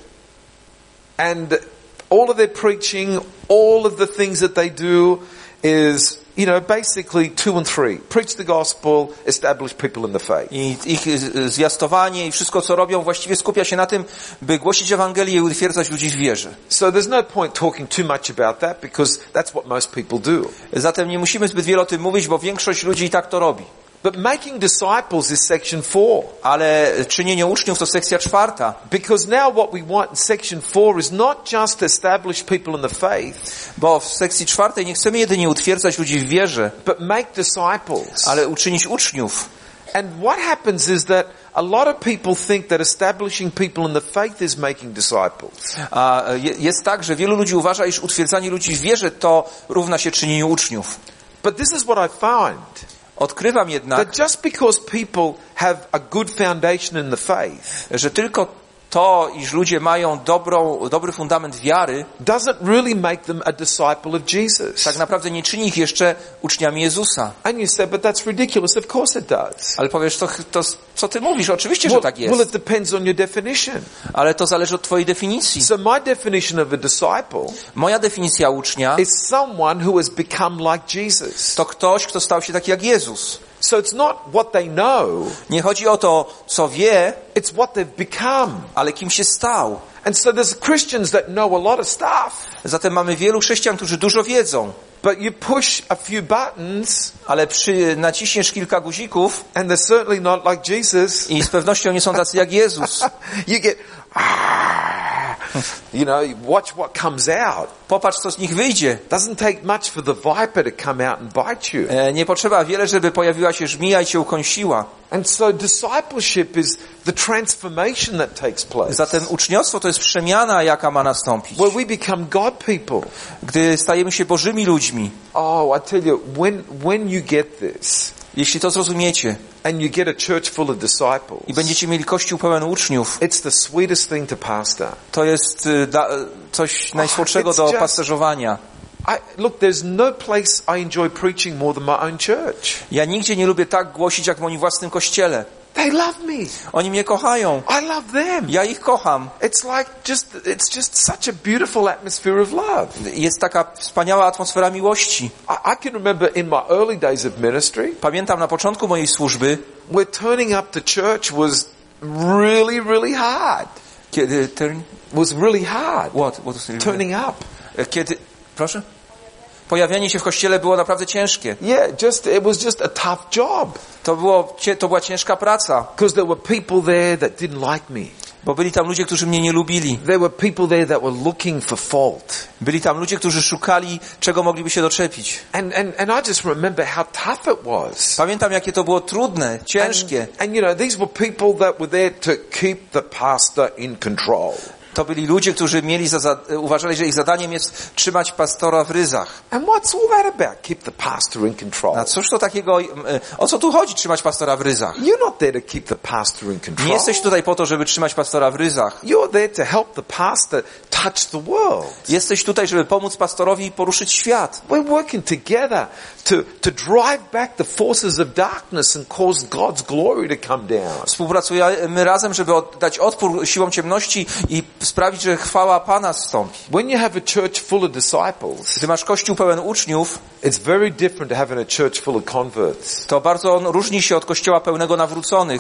Speaker 2: And all of their preaching, all of the things that they do is, you know, basically two and three. Preach the gospel, establish people in the faith.
Speaker 3: I ich e, zwiastowanie i wszystko, co robią, właściwie skupia się na tym, by głosić Ewangelię i utwierdzać ludzi w wierze.
Speaker 2: So there's no point talking too much about that because that's what most people do.
Speaker 3: Zatem nie musimy zbyt wiele o tym mówić, bo większość ludzi i tak to robi.
Speaker 2: But making disciples is section four.
Speaker 3: Ale czynienie uczniów to sekcja czwarta.
Speaker 2: Because now what we want in section four is not just to establish people in the faith,
Speaker 3: Bo w sekcji czwartej nie chcemy jedynie utwierdzać ludzi w wierze,
Speaker 2: but make disciples.
Speaker 3: ale uczynić uczniów.
Speaker 2: And what happens is that a lot of people think that establishing people in the faith is making disciples.
Speaker 3: A je- jest tak, że wielu ludzi uważa, iż utwierdzanie ludzi w wierze to równa się czynieniu uczniów.
Speaker 2: But this is what I find.
Speaker 3: Odkrywam jednak,
Speaker 2: That just because people have a good foundation in the faith
Speaker 3: że tylko to, iż ludzie mają dobrą, dobry fundament wiary,
Speaker 2: doesn't really make them a disciple of Jesus.
Speaker 3: tak naprawdę nie czyni ich jeszcze uczniami Jezusa.
Speaker 2: And you say, but that's ridiculous. Of course it does.
Speaker 3: Ale powiesz, to, to co ty mówisz? Oczywiście, że
Speaker 2: Well,
Speaker 3: tak
Speaker 2: well, it
Speaker 3: jest.
Speaker 2: depends on your definition.
Speaker 3: Ale to zależy od twojej definicji.
Speaker 2: So my definition of a disciple
Speaker 3: Moja definicja ucznia
Speaker 2: is someone who has become like Jesus.
Speaker 3: to ktoś, kto stał się taki jak Jezus.
Speaker 2: So it's not what they know,
Speaker 3: Nie chodzi o to, co wie,
Speaker 2: it's what they've become.
Speaker 3: ale kim się stał.
Speaker 2: And so there's Christians that know a lot of stuff,
Speaker 3: Zatem mamy wielu chrześcijan, którzy dużo wiedzą,
Speaker 2: but you push a few buttons
Speaker 3: ale przy, naciśniesz kilka guzików
Speaker 2: and they're certainly not like Jesus.
Speaker 3: i z pewnością nie są tacy jak Jezus.
Speaker 2: You get, ah, you know, watch what comes out.
Speaker 3: Popatrz, co z nich wyjdzie.
Speaker 2: Doesn't take much for the viper to come out and bite you.
Speaker 3: E, nie potrzeba wiele, żeby pojawiła się żmija i cię ukąsiła.
Speaker 2: And so discipleship is the transformation that takes place.
Speaker 3: Zatem uczniostwo to jest przemiana, jaka ma nastąpić.
Speaker 2: Where we become God people.
Speaker 3: Gdy stajemy się Bożymi ludźmi.
Speaker 2: Oh, I tell you, when, when you get this,
Speaker 3: Jeśli to zrozumiecie
Speaker 2: and you get a church full of disciples,
Speaker 3: i będziecie mieli kościół pełen uczniów,
Speaker 2: it's the sweetest thing to pastor.
Speaker 3: to jest y, da, coś najsłodszego
Speaker 2: it's
Speaker 3: do
Speaker 2: just-
Speaker 3: pasterzowania.
Speaker 2: I, look, there's no place I enjoy preaching more than my own church.
Speaker 3: Ja nigdzie nie lubię tak głosić, jak w moim własnym kościele.
Speaker 2: They love me.
Speaker 3: Oni mnie kochają.
Speaker 2: I love them.
Speaker 3: Ja ich kocham.
Speaker 2: It's like just, it's just such a beautiful atmosphere of love.
Speaker 3: Jest taka wspaniała atmosfera miłości.
Speaker 2: I, I can remember in my early days of ministry,
Speaker 3: Pamiętam na początku mojej służby,
Speaker 2: where turning up to church was really, really hard.
Speaker 3: kiedy... Turn,
Speaker 2: Was really hard.
Speaker 3: what? What was it?
Speaker 2: Turning up.
Speaker 3: Kiedy... Proszę? Pojawianie się w kościele było naprawdę ciężkie.
Speaker 2: Yeah, just, it was just a tough job.
Speaker 3: To, było, cie- to była ciężka praca,
Speaker 2: Because there were people there that didn't like me.
Speaker 3: bo byli tam ludzie, którzy mnie nie lubili.
Speaker 2: There were people there that were looking for fault.
Speaker 3: Byli tam ludzie, którzy szukali, czego mogliby się doczepić.
Speaker 2: And, and, and I just remember how tough it was.
Speaker 3: Pamiętam, jakie to było trudne, ciężkie.
Speaker 2: And, and you know, these were people that were there to keep the pastor in control.
Speaker 3: To byli ludzie, którzy mieli za, za, uważali, że ich zadaniem jest trzymać pastora w ryzach.
Speaker 2: And what's all that about? Keep the pastor in control.
Speaker 3: A cóż to takiego, e, o co tu chodzi, trzymać pastora w ryzach?
Speaker 2: You're not there to keep the pastor in control.
Speaker 3: Nie jesteś tutaj po to, żeby trzymać pastora w ryzach.
Speaker 2: You're there to help the pastor touch the world.
Speaker 3: Jesteś tutaj, żeby pomóc pastorowi poruszyć świat.
Speaker 2: We're working together to, to drive back the forces of darkness and cause God's glory to come down.
Speaker 3: Współpracujemy razem, żeby oddać odpór siłom ciemności i sprawić, że chwała Pana zstąpi.
Speaker 2: When you have a church full of disciples,
Speaker 3: Gdy masz kościół pełen uczniów,
Speaker 2: it's very different to having a church full of converts.
Speaker 3: to bardzo on różni się od kościoła pełnego nawróconych.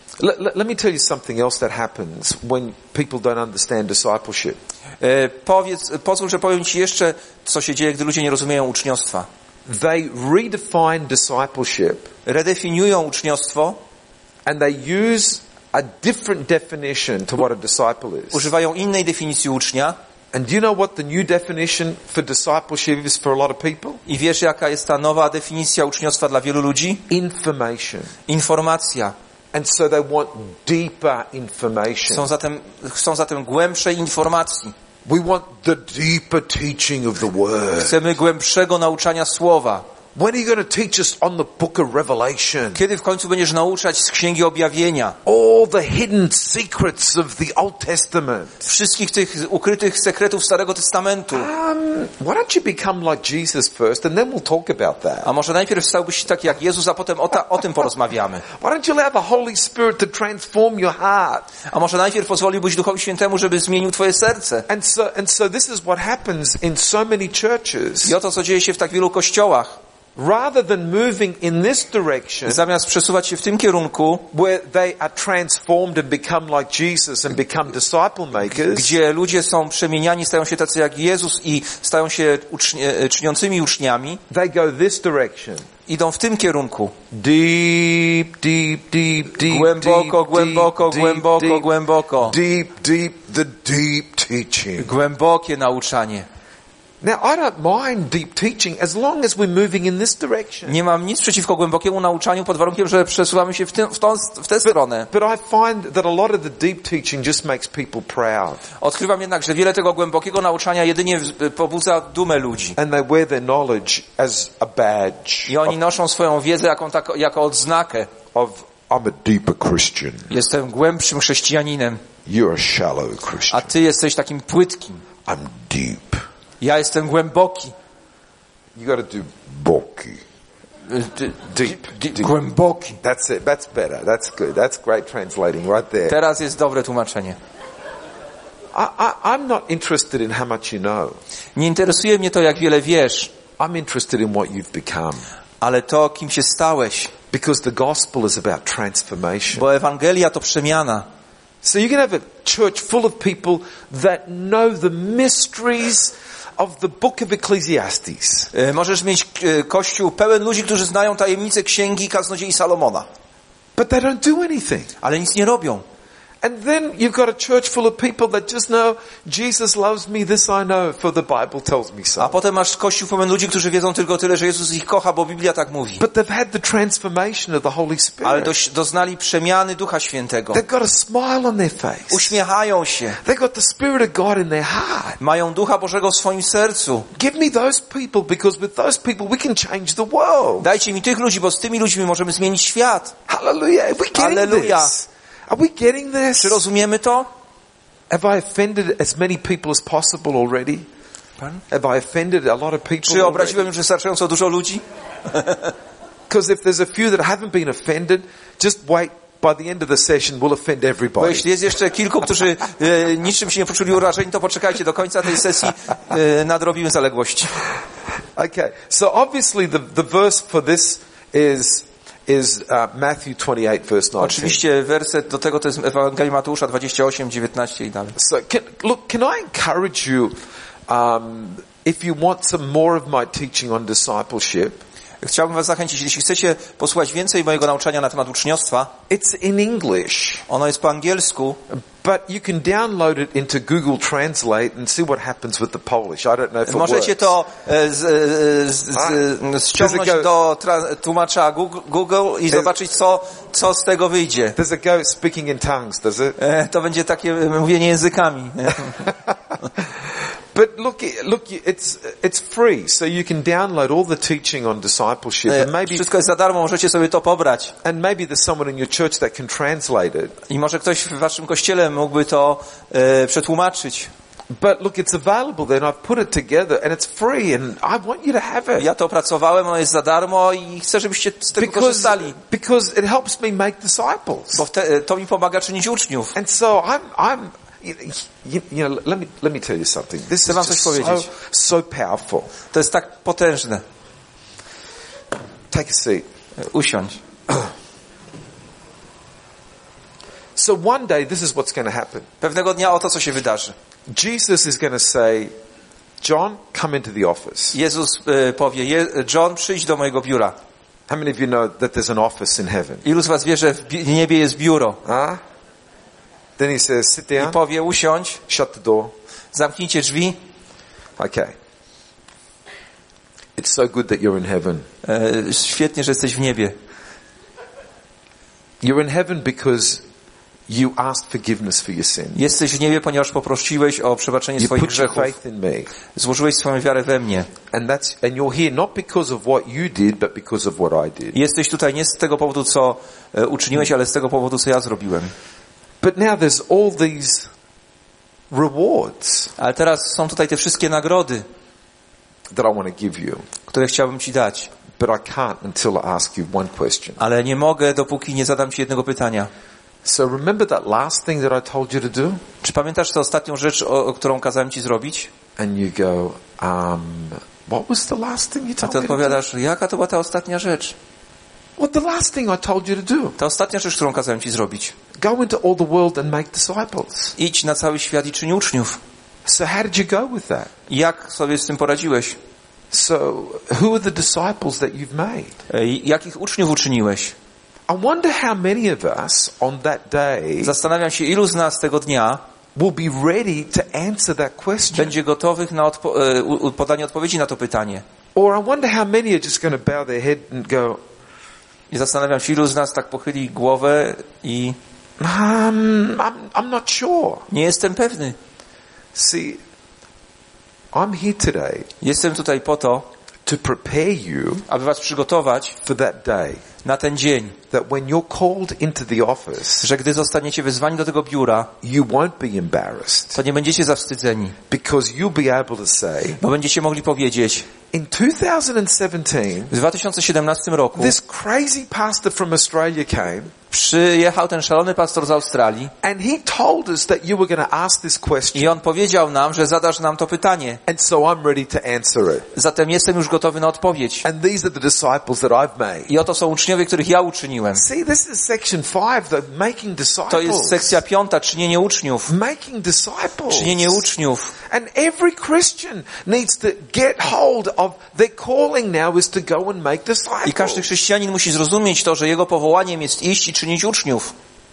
Speaker 2: Let, let, let me tell you something else that happens when people don't understand discipleship.
Speaker 3: E, powiedz, pozwól, że powiem Ci jeszcze, co się dzieje, gdy ludzie nie rozumieją uczniostwa.
Speaker 2: They redefine discipleship
Speaker 3: Redefiniują uczniostwo,
Speaker 2: and they use a different definition to what a disciple is.
Speaker 3: używają innej definicji ucznia.
Speaker 2: And do you know what the new definition for discipleship is for a lot of people?
Speaker 3: I wiesz, jaka jest ta nowa definicja uczniostwa dla wielu ludzi?
Speaker 2: Information.
Speaker 3: Informacja.
Speaker 2: And so they want deeper information.
Speaker 3: Chcą zatem, chcą zatem głębszej informacji.
Speaker 2: We want the deeper teaching of the Word.
Speaker 3: Chcemy głębszego nauczania słowa.
Speaker 2: When are you going to teach us on the book of Revelation?
Speaker 3: Kiedy w końcu będziesz nauczać z Księgi Objawienia?
Speaker 2: All the hidden secrets of the Old Testament.
Speaker 3: Wszystkich tych ukrytych sekretów Starego Testamentu.
Speaker 2: Um, why don't you become like Jesus first and then we'll talk about that?
Speaker 3: A może najpierw stałbyś się tak jak Jezus, a potem o, ta, o tym porozmawiamy.
Speaker 2: Why don't you allow the Holy Spirit to transform your heart?
Speaker 3: A może najpierw pozwoliłbyś Duchowi Świętemu, żeby zmienił twoje serce.
Speaker 2: And so, and so this is what happens in so many churches.
Speaker 3: I oto, co dzieje się w tak wielu kościołach.
Speaker 2: Rather than moving in this direction,
Speaker 3: Zamiast przesuwać się w tym kierunku,
Speaker 2: where they are transformed and become like Jesus and become disciple makers,
Speaker 3: gdzie ludzie są przemieniani, stają się tacy jak Jezus i stają się ucznie, czyniącymi uczniami,
Speaker 2: they go this direction.
Speaker 3: idą w tym kierunku.
Speaker 2: Deep, deep, deep, deep,
Speaker 3: Głęboko,
Speaker 2: deep,
Speaker 3: głęboko,
Speaker 2: deep,
Speaker 3: głęboko,
Speaker 2: deep,
Speaker 3: głęboko.
Speaker 2: Deep, deep, the deep teaching.
Speaker 3: Głębokie nauczanie.
Speaker 2: Now, I don't mind deep teaching as long as we're moving in this direction.
Speaker 3: Nie mam nic przeciwko głębokiemu nauczaniu pod warunkiem, że przesuwamy się w, tym, w, tą, w tę stronę.
Speaker 2: But I find that a lot of the deep teaching just makes people proud.
Speaker 3: Odkrywam jednak, że wiele tego głębokiego nauczania jedynie pobudza dumę ludzi.
Speaker 2: And they wear their knowledge as a badge.
Speaker 3: I oni noszą swoją wiedzę jako, tak, jako odznakę.
Speaker 2: Of, I'm a deeper Christian.
Speaker 3: Jestem głębszym chrześcijaninem.
Speaker 2: You're a shallow
Speaker 3: A
Speaker 2: Christian.
Speaker 3: ty jesteś takim płytkim.
Speaker 2: I'm deep.
Speaker 3: Ja jestem głęboki.
Speaker 2: You got to do bulky.
Speaker 3: D-
Speaker 2: Deep,
Speaker 3: d-
Speaker 2: deep.
Speaker 3: Głęboki.
Speaker 2: That's it. That's better. That's good. That's great translating right there.
Speaker 3: Teraz jest dobre tłumaczenie.
Speaker 2: I, I, I'm not interested in how much you know.
Speaker 3: Nie interesuje mnie to, jak wiele wiesz,
Speaker 2: I'm interested in what you've become.
Speaker 3: ale to, kim się stałeś.
Speaker 2: Because the gospel is about transformation.
Speaker 3: Bo Ewangelia to przemiana.
Speaker 2: So you can have a church full of people that know the mysteries of the book of Ecclesiastes.
Speaker 3: E, Możesz mieć e, kościół pełen ludzi, którzy znają tajemnice Księgi Kaznodziei Salomona.
Speaker 2: But they don't do anything.
Speaker 3: Ale nic nie robią.
Speaker 2: And then you've got a church full of people that just know Jesus loves me, this I know, for the Bible tells me
Speaker 3: A
Speaker 2: so.
Speaker 3: potem masz kościół pełen ludzi, którzy wiedzą tylko tyle, że Jezus ich kocha, bo Biblia tak mówi.
Speaker 2: But they've had the transformation of the Holy Spirit.
Speaker 3: Ale doś, doznali przemiany Ducha Świętego.
Speaker 2: They've got a smile on their face.
Speaker 3: Uśmiechają się.
Speaker 2: They've got the Spirit of God in their heart.
Speaker 3: Mają Ducha Bożego w swoim sercu.
Speaker 2: Give me those people, because with those people we can change the world.
Speaker 3: Dajcie mi tych ludzi, bo z tymi ludźmi możemy zmienić świat.
Speaker 2: Hallelujah. Are we getting
Speaker 3: Hallelujah.
Speaker 2: this? Are we getting this?
Speaker 3: Czy rozumiemy to?
Speaker 2: Have I offended as many people as possible already?
Speaker 3: Pardon?
Speaker 2: Have I offended a lot of people
Speaker 3: Czy obraziłem
Speaker 2: already?
Speaker 3: już wystarczająco dużo ludzi?
Speaker 2: Because if there's a few that haven't been offended, just wait. By the end of the session, we'll offend
Speaker 3: Bo
Speaker 2: everybody.
Speaker 3: jeśli jest jeszcze kilku, którzy e, niczym się nie poczuli urażeni, to poczekajcie do końca tej sesji, e, nadrobimy zaległości.
Speaker 2: Okay, so obviously the, the verse for this is is uh, Matthew twenty-eight, verse nineteen.
Speaker 3: Oczywiście werset do tego to jest Ewangelia Mateusza dwadzieścia osiem, dziewiętnaście i dalej.
Speaker 2: So can, look, can I encourage you, um, if you want some more of my teaching on discipleship?
Speaker 3: Chciałbym was zachęcić, jeśli chcecie posłuchać więcej mojego nauczania na temat uczniostwa,
Speaker 2: It's in English,
Speaker 3: ono jest po angielsku,
Speaker 2: but you can download it into Google Translate and see what happens with the Polish. I don't know if it
Speaker 3: możecie
Speaker 2: works.
Speaker 3: to e, z, e, z, z, ściągnąć
Speaker 2: There's a go-
Speaker 3: do tra- tłumacza Google, Google i
Speaker 2: There's-
Speaker 3: zobaczyć, co, co z tego wyjdzie.
Speaker 2: Does it go speaking in tongues, does it?
Speaker 3: E, To będzie takie mówienie językami.
Speaker 2: But look, look, it's it's free, so you can download all the teaching on discipleship, and
Speaker 3: E,
Speaker 2: maybe
Speaker 3: Wszystko jest za darmo, możecie sobie to pobrać.
Speaker 2: and maybe there's someone in your church that can translate it.
Speaker 3: I może ktoś w waszym kościele mógłby to e, przetłumaczyć.
Speaker 2: But look, it's available there, and I've put it together, and it's free, and I want you to have it
Speaker 3: Ja to opracowałem, ono jest za darmo i chcę, żebyście z tego
Speaker 2: because
Speaker 3: korzystali.
Speaker 2: because it helps me make disciples.
Speaker 3: Bo te, to mi pomaga czynić uczniów.
Speaker 2: And so I'm I'm you, you know let me let me tell you something. This
Speaker 3: Chcę
Speaker 2: is
Speaker 3: wam coś
Speaker 2: just so,
Speaker 3: powiedzieć.
Speaker 2: so powerful.
Speaker 3: To jest tak potężne.
Speaker 2: Take a seat.
Speaker 3: Usiądź.
Speaker 2: So one day, this is what's going to happen.
Speaker 3: Pewnego dnia oto co się wydarzy.
Speaker 2: Jesus is going to say, John, come into the office.
Speaker 3: Jezus y, powie, Je, John, przyjdź do mojego biura.
Speaker 2: How many of you know that there's an office in heaven?
Speaker 3: Ilu z was wie, że w bi- w niebie jest biuro?
Speaker 2: Huh? Then he says, sit
Speaker 3: I
Speaker 2: down,
Speaker 3: powie, usiądź,
Speaker 2: shut the door.
Speaker 3: zamknijcie drzwi.
Speaker 2: Okay. It's so good that you're in heaven.
Speaker 3: E, świetnie, że jesteś w niebie.
Speaker 2: You're in heaven because you asked forgiveness for your sin.
Speaker 3: Jesteś w niebie, ponieważ poprosiłeś o przebaczenie
Speaker 2: You
Speaker 3: swoich
Speaker 2: put your
Speaker 3: grzechów.
Speaker 2: faith in me.
Speaker 3: Złożyłeś swoją wiarę we mnie.
Speaker 2: And that's, and you're here not because of what you did, but because of what I did.
Speaker 3: Jesteś tutaj nie z tego powodu, co e, uczyniłeś, ale z tego powodu, co ja zrobiłem.
Speaker 2: But now there's all these rewards
Speaker 3: Ale teraz są tutaj te wszystkie nagrody,
Speaker 2: that I want to give you.
Speaker 3: które chciałbym ci dać.
Speaker 2: But I can't until I ask you one question.
Speaker 3: Ale nie mogę, dopóki nie zadam ci jednego pytania.
Speaker 2: So remember that last thing that I told you to do?
Speaker 3: Czy pamiętasz tę ostatnią rzecz, o, o którą kazałem ci zrobić?
Speaker 2: And you go, um, what was the last thing you
Speaker 3: A
Speaker 2: told
Speaker 3: ty
Speaker 2: me to do?
Speaker 3: odpowiadasz, jaka to była ta ostatnia rzecz?
Speaker 2: What the last thing I told you to do?
Speaker 3: Ta ostatnia rzecz, którą kazałem ci zrobić.
Speaker 2: Go into all the world and make disciples.
Speaker 3: Idź na cały świat i czyń uczniów.
Speaker 2: So how did you go with that?
Speaker 3: I jak sobie z tym poradziłeś?
Speaker 2: So who are the disciples that you've made?
Speaker 3: Ej, jakich uczniów uczyniłeś?
Speaker 2: I wonder how many of us on that day
Speaker 3: Zastanawiam się, ilu z nas tego dnia
Speaker 2: will be ready to answer that question.
Speaker 3: będzie gotowych na odpo- e, u- podanie odpowiedzi na to pytanie.
Speaker 2: Or I wonder how many are just going to bow their head and go,
Speaker 3: I zastanawiam się, ilu z nas tak pochyli głowę i
Speaker 2: um, I'm, I'm not sure.
Speaker 3: nie jestem pewny.
Speaker 2: See, I'm here today
Speaker 3: Jestem tutaj po to,
Speaker 2: to prepare you
Speaker 3: aby was przygotować
Speaker 2: for that day.
Speaker 3: na ten dzień,
Speaker 2: That when you're called into the office,
Speaker 3: że gdy zostaniecie wezwani do tego biura,
Speaker 2: you won't be embarrassed
Speaker 3: to nie będziecie zawstydzeni,
Speaker 2: because you'll be able to say,
Speaker 3: bo będziecie mogli powiedzieć,
Speaker 2: in two thousand seventeen,
Speaker 3: w dwa tysiące siedemnastym roku
Speaker 2: this crazy pastor from Australia came
Speaker 3: przyjechał ten szalony pastor z Australii
Speaker 2: and he told us that you were going to ask this question.
Speaker 3: i on powiedział nam, że zadasz nam to pytanie.
Speaker 2: And so I'm ready to answer it.
Speaker 3: Zatem jestem już gotowy na odpowiedź.
Speaker 2: And these are the disciples that I've made.
Speaker 3: I oto są uczniowie, których ja uczyniłem.
Speaker 2: See, this is section five, the making disciples.
Speaker 3: To jest sekcja piąta, czynienie uczniów.
Speaker 2: Making disciples.
Speaker 3: Czynienie uczniów.
Speaker 2: And every Christian needs to get hold of their calling now is to go and make disciples.
Speaker 3: I każdy chrześcijanin musi zrozumieć to, że jego powołaniem jest iść i czynić uczniów.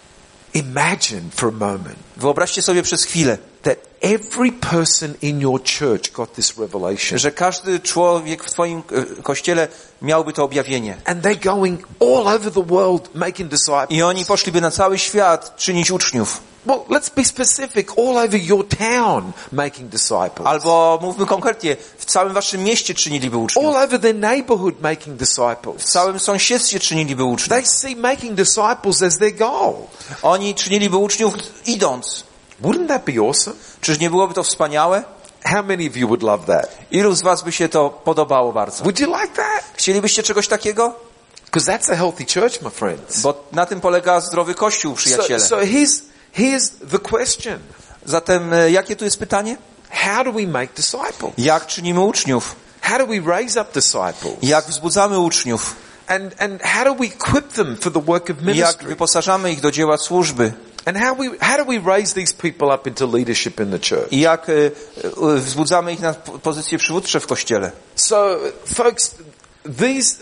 Speaker 2: Imagine for a moment
Speaker 3: Wyobraźcie sobie przez chwilę,
Speaker 2: that every person in your church got this revelation.
Speaker 3: że każdy człowiek w twoim e, kościele miałby to objawienie.
Speaker 2: And they're going all over the world making disciples.
Speaker 3: I oni poszliby na cały świat czynić uczniów.
Speaker 2: Well, let's be specific. All over your town making disciples.
Speaker 3: Albo mówmy konkretnie, w całym waszym mieście czyniliby
Speaker 2: All
Speaker 3: uczniów.
Speaker 2: over their neighborhood making
Speaker 3: W
Speaker 2: disciples.
Speaker 3: całym sąsiedztwie czyniliby
Speaker 2: They
Speaker 3: uczniów.
Speaker 2: see making disciples as their goal.
Speaker 3: Oni czyniliby uczniów idąc.
Speaker 2: Wouldn't that be awesome?
Speaker 3: Czyż nie byłoby to wspaniałe?
Speaker 2: How many of you would love that?
Speaker 3: Ilu z was by się to podobało bardzo?
Speaker 2: Would you like that?
Speaker 3: Chcielibyście czegoś takiego?
Speaker 2: Because that's a healthy church, my friends.
Speaker 3: Bo na tym polega zdrowy kościół,
Speaker 2: So,
Speaker 3: przyjaciele.
Speaker 2: so here's, here's the question.
Speaker 3: Zatem e, jakie tu jest pytanie?
Speaker 2: How do we make disciples?
Speaker 3: Jak czynimy uczniów?
Speaker 2: How do we raise up disciples?
Speaker 3: Jak wzbudzamy uczniów?
Speaker 2: And, and how do we equip them for the work of
Speaker 3: Jak
Speaker 2: ministry?
Speaker 3: wyposażamy ich do dzieła służby?
Speaker 2: And how, we, how do we raise these people up into leadership in the church?
Speaker 3: I jak e, e, wzbudzamy ich na p- pozycje przywódcze w kościele?
Speaker 2: So, folks, these,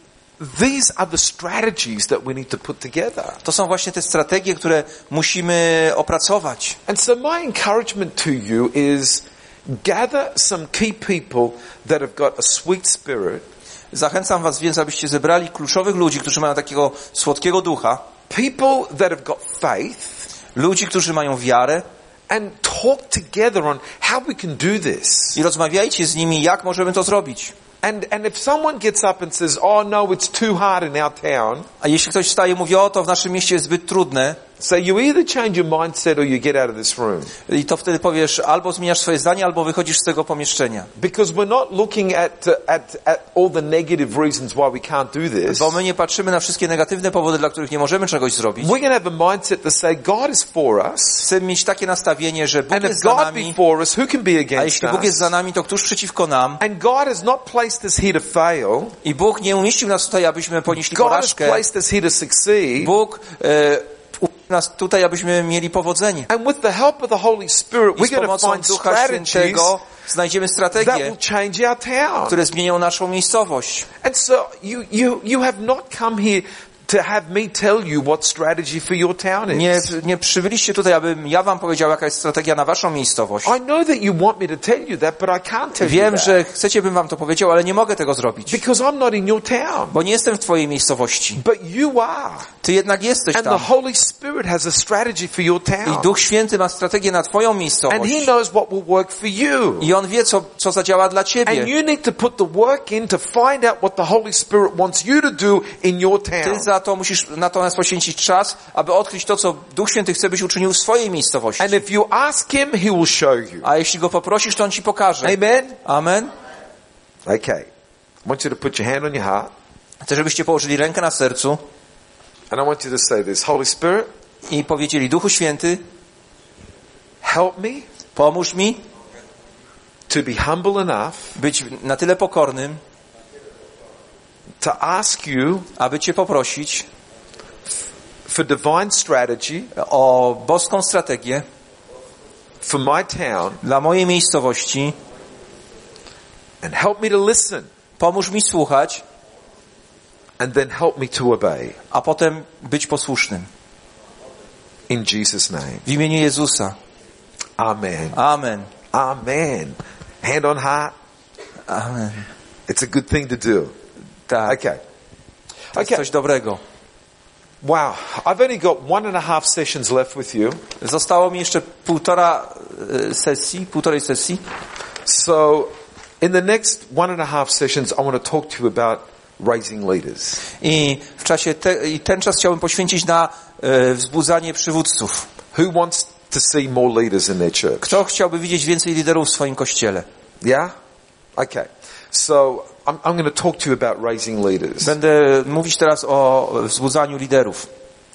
Speaker 2: these are the strategies that we need to put together.
Speaker 3: To są właśnie te strategie, które musimy opracować.
Speaker 2: And so my encouragement to you is gather some key people that have got a sweet spirit,
Speaker 3: Zachęcam was więc, abyście zebrali kluczowych ludzi, którzy mają takiego słodkiego ducha,
Speaker 2: people that have got faith,
Speaker 3: ludzi, którzy mają wiarę,
Speaker 2: and talk together on how we can do this.
Speaker 3: i rozmawiajcie z nimi, jak możemy to zrobić.
Speaker 2: And, and if someone gets up and says, oh no, it's too hard in our town,
Speaker 3: A jeśli ktoś wstaje i mówi, o, to w naszym mieście jest zbyt trudne,
Speaker 2: so you either change your mindset or you get out of this room.
Speaker 3: i to wtedy powiesz, albo zmieniasz swoje zdanie, albo wychodzisz z tego pomieszczenia.
Speaker 2: Because we're not looking at, at, at all the negative reasons why we can't do this.
Speaker 3: Bo my nie patrzymy na wszystkie negatywne powody, dla których nie możemy czegoś zrobić.
Speaker 2: We're going to have a mindset to say God is for us.
Speaker 3: Chcemy mieć takie nastawienie, że Bóg
Speaker 2: And if
Speaker 3: jest za
Speaker 2: God be
Speaker 3: nami,
Speaker 2: for us, who can be
Speaker 3: a
Speaker 2: against
Speaker 3: jeśli Bóg jest
Speaker 2: us?
Speaker 3: za nami, to któż przeciwko nam?
Speaker 2: And God has not placed us here to fail.
Speaker 3: I Bóg nie umieścił nas tutaj, abyśmy ponieśli
Speaker 2: God has
Speaker 3: porażkę.
Speaker 2: placed us here to succeed.
Speaker 3: Bóg e, u- nas tutaj, abyśmy mieli powodzenie.
Speaker 2: And with the help of the Holy Spirit,
Speaker 3: I
Speaker 2: we're
Speaker 3: z
Speaker 2: going to
Speaker 3: pomocą
Speaker 2: find
Speaker 3: Ducha
Speaker 2: strategies
Speaker 3: Świętego znajdziemy
Speaker 2: that
Speaker 3: strategie,
Speaker 2: will change our town.
Speaker 3: które zmienią naszą miejscowość.
Speaker 2: And so you, you, you have not come here to have me tell you what strategy for your town is.
Speaker 3: Nie, nie przybyliście tutaj, abym ja wam powiedział, jaka jest strategia na waszą miejscowość.
Speaker 2: I know that you want me to tell you that, but I can't tell you
Speaker 3: Wiem,
Speaker 2: that.
Speaker 3: że chcecie, bym wam to powiedział, ale nie mogę tego zrobić,
Speaker 2: Because I'm not in your town.
Speaker 3: bo nie jestem w twojej miejscowości.
Speaker 2: But you are.
Speaker 3: Ty jednak jesteś
Speaker 2: And the
Speaker 3: tam.
Speaker 2: Holy Spirit has a strategy for your
Speaker 3: I
Speaker 2: town.
Speaker 3: Duch Święty ma strategię na twoją
Speaker 2: And
Speaker 3: miejscowość.
Speaker 2: He knows what will work for you.
Speaker 3: I On wie, co, co zadziała dla
Speaker 2: And
Speaker 3: ciebie.
Speaker 2: you need to put the work in to find out what the Holy Spirit wants you to do in your
Speaker 3: Ty
Speaker 2: town.
Speaker 3: za to musisz natomiast poświęcić czas, aby odkryć to, co Duch Święty chce, byś uczynił w swojej miejscowości.
Speaker 2: And if you ask Him, He will show you.
Speaker 3: A jeśli Go poprosisz, to On ci pokaże.
Speaker 2: Amen?
Speaker 3: Amen.
Speaker 2: Okay. I want you to put your hand on your heart.
Speaker 3: Chcę, żebyście położyli rękę na sercu
Speaker 2: And I want you to say this. Holy Spirit,
Speaker 3: i powiedzieli: Duchu Święty,
Speaker 2: help me
Speaker 3: pomóż mi
Speaker 2: to be humble enough
Speaker 3: być na tyle pokornym,
Speaker 2: to ask you
Speaker 3: aby Cię poprosić
Speaker 2: for divine strategy
Speaker 3: o boską strategię
Speaker 2: for my town
Speaker 3: dla mojej miejscowości.
Speaker 2: and help me to listen
Speaker 3: Pomóż mi słuchać,
Speaker 2: and then help me to obey.
Speaker 3: a potem być posłusznym.
Speaker 2: In Jesus' name.
Speaker 3: W imieniu Jezusa.
Speaker 2: Amen.
Speaker 3: Amen.
Speaker 2: Amen. Hand on heart.
Speaker 3: Amen.
Speaker 2: It's a good thing to do.
Speaker 3: Tak.
Speaker 2: Okay.
Speaker 3: To jest
Speaker 2: Okay.
Speaker 3: coś dobrego.
Speaker 2: Wow. I've only got one and a half sessions left with you.
Speaker 3: Zostało mi jeszcze półtora e, sesji, półtorej sesji.
Speaker 2: So in the next one and a half sessions, I want to talk to you about raising leaders.
Speaker 3: I w czasie te, i ten czas chciałbym poświęcić na e, wzbudzanie przywódców.
Speaker 2: Who wants to see more leaders in their church?
Speaker 3: Kto chciałby widzieć więcej liderów w swoim kościele?
Speaker 2: Yeah? Okay. So I'm, I'm going to talk to you about raising leaders.
Speaker 3: Będę mówić teraz o wzbudzaniu liderów.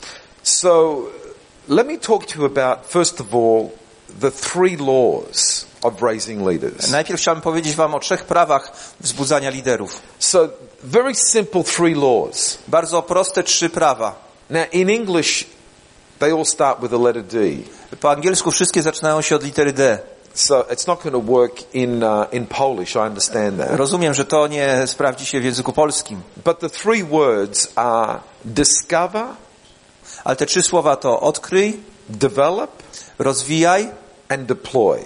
Speaker 2: So let me talk to you about, first of all, the three laws of raising leaders.
Speaker 3: Najpierw chciałbym powiedzieć wam o trzech prawach wzbudzania liderów.
Speaker 2: So very simple three laws.
Speaker 3: Bardzo proste trzy prawa.
Speaker 2: Now in English, they all start with the letter D.
Speaker 3: Po angielsku wszystkie zaczynają się od litery D.
Speaker 2: So it's not going to work in uh, in Polish, I understand that.
Speaker 3: Rozumiem, że to nie sprawdzi się w języku polskim.
Speaker 2: But the three words are discover,
Speaker 3: Ale te trzy słowa to odkryj,
Speaker 2: develop,
Speaker 3: rozwijaj
Speaker 2: and deploy.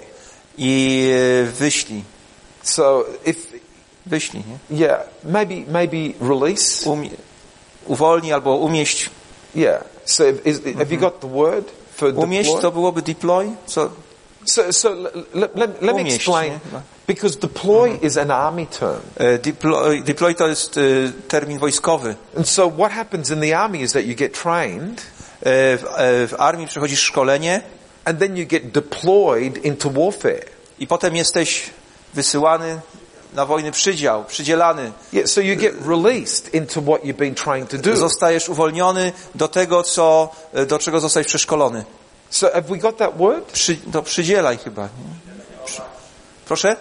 Speaker 3: i wyślij.
Speaker 2: So if,
Speaker 3: Wyślij, nie?
Speaker 2: yeah, maybe maybe release.
Speaker 3: Umie- uwolnij albo umieść.
Speaker 2: Yeah. So if, is, have you got the word for
Speaker 3: Umieść
Speaker 2: deploy?
Speaker 3: to byłoby deploy? Co?
Speaker 2: So, so let, let, let me
Speaker 3: Umieść,
Speaker 2: explain,
Speaker 3: nie?
Speaker 2: because deploy is an army term.
Speaker 3: E, Deploy, deploy to jest e, termin wojskowy.
Speaker 2: And so what happens in the army is that you get trained
Speaker 3: E, W, e, w armii przechodzisz szkolenie
Speaker 2: and then you get deployed into warfare.
Speaker 3: i potem jesteś wysyłany na wojny przydział, przydzielany.
Speaker 2: Yeah, so you get released into what you've been trained to do.
Speaker 3: Zostajesz uwolniony do tego, co, do czego zostałeś przeszkolony.
Speaker 2: So have we got that word?
Speaker 3: Przy, to przydzielaj chyba. Nie? Przy, proszę?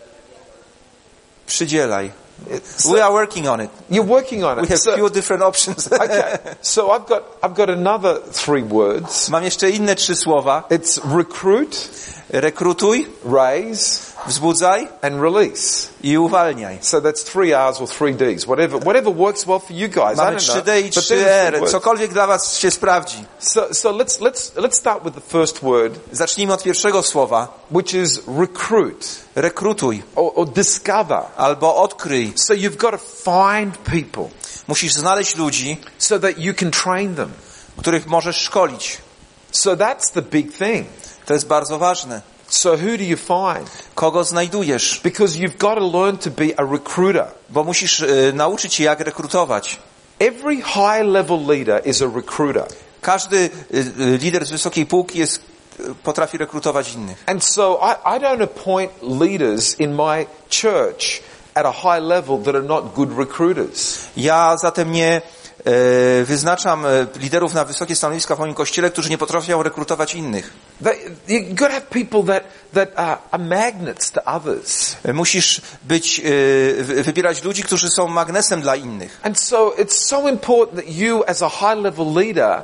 Speaker 3: Przydzielaj. We are working on it.
Speaker 2: You're working on
Speaker 3: We
Speaker 2: it.
Speaker 3: have
Speaker 2: So,
Speaker 3: few different options.
Speaker 2: okay. So I've got I've got another three words.
Speaker 3: Mam jeszcze inne trzy słowa.
Speaker 2: It's recruit,
Speaker 3: Rekrutuj,
Speaker 2: raise,
Speaker 3: wzbudzaj
Speaker 2: and release.
Speaker 3: i uwalniaj.
Speaker 2: So that's three R's or three D's, whatever whatever works well for you guys. I
Speaker 3: Mamy
Speaker 2: don't
Speaker 3: trzy
Speaker 2: know.
Speaker 3: D i
Speaker 2: But
Speaker 3: trzy
Speaker 2: they're the three
Speaker 3: R.
Speaker 2: words.
Speaker 3: Cokolwiek dla was się sprawdzi.
Speaker 2: So so let's let's let's start with the first word,
Speaker 3: Zacznijmy od pierwszego słowa.
Speaker 2: which is recruit
Speaker 3: Rekrutuj
Speaker 2: or, or discover.
Speaker 3: albo odkryj.
Speaker 2: So you've got to find people
Speaker 3: Musisz znaleźć ludzi,
Speaker 2: so that you can train them.
Speaker 3: których możesz szkolić.
Speaker 2: So that's the big thing.
Speaker 3: To jest bardzo ważne.
Speaker 2: So who do you find?
Speaker 3: Kogo znajdujesz?
Speaker 2: Because you've got to learn to be a recruiter.
Speaker 3: Bo musisz y, nauczyć się, jak rekrutować.
Speaker 2: Every high level leader is a recruiter.
Speaker 3: Każdy y, y, lider z wysokiej półki jest, y, potrafi rekrutować innych.
Speaker 2: And so I, I don't appoint leaders in my church at a high level that are not good recruiters.
Speaker 3: Ja zatem nie y, wyznaczam y, liderów na wysokie stanowiska w moim kościele, którzy nie potrafią rekrutować innych.
Speaker 2: They, you've got to have people that, that are, are magnets to others.
Speaker 3: Y, Musisz być, y, wy- wybierać ludzi, którzy są magnesem dla innych.
Speaker 2: And so it's so important that you as a high level leader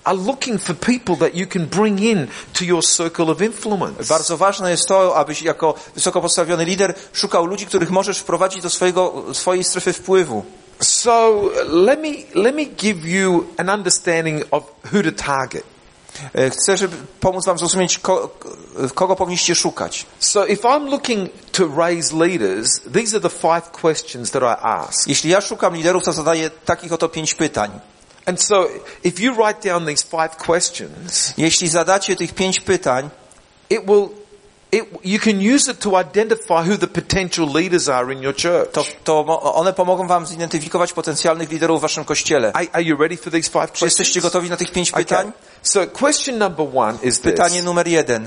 Speaker 2: are looking for people that you can bring in to your circle of influence.
Speaker 3: Bardzo ważne jest to, abyś jako wysoko postawiony lider szukał ludzi, których możesz wprowadzić do swojego, swojej strefy wpływu.
Speaker 2: So let me let me give you an understanding of who to target.
Speaker 3: Chcę, żeby pomóc wam zrozumieć, ko, kogo powinniście szukać.
Speaker 2: So if I'm looking to raise leaders, these are the five questions that I ask.
Speaker 3: Jeśli ja szukam liderów, to zadaję takich oto pięć pytań.
Speaker 2: And so if you write down these five questions,
Speaker 3: jeśli zadacie tych pięć pytań,
Speaker 2: it will It, you can use it to identify who the potential leaders are in your church.
Speaker 3: To, to one pomogą wam zidentyfikować potencjalnych liderów w waszym kościele.
Speaker 2: Are, are you ready for these five questions?
Speaker 3: Czy jesteście gotowi na tych pięć pytań?
Speaker 2: Okay. So question number one is this.
Speaker 3: Pytanie numer jeden.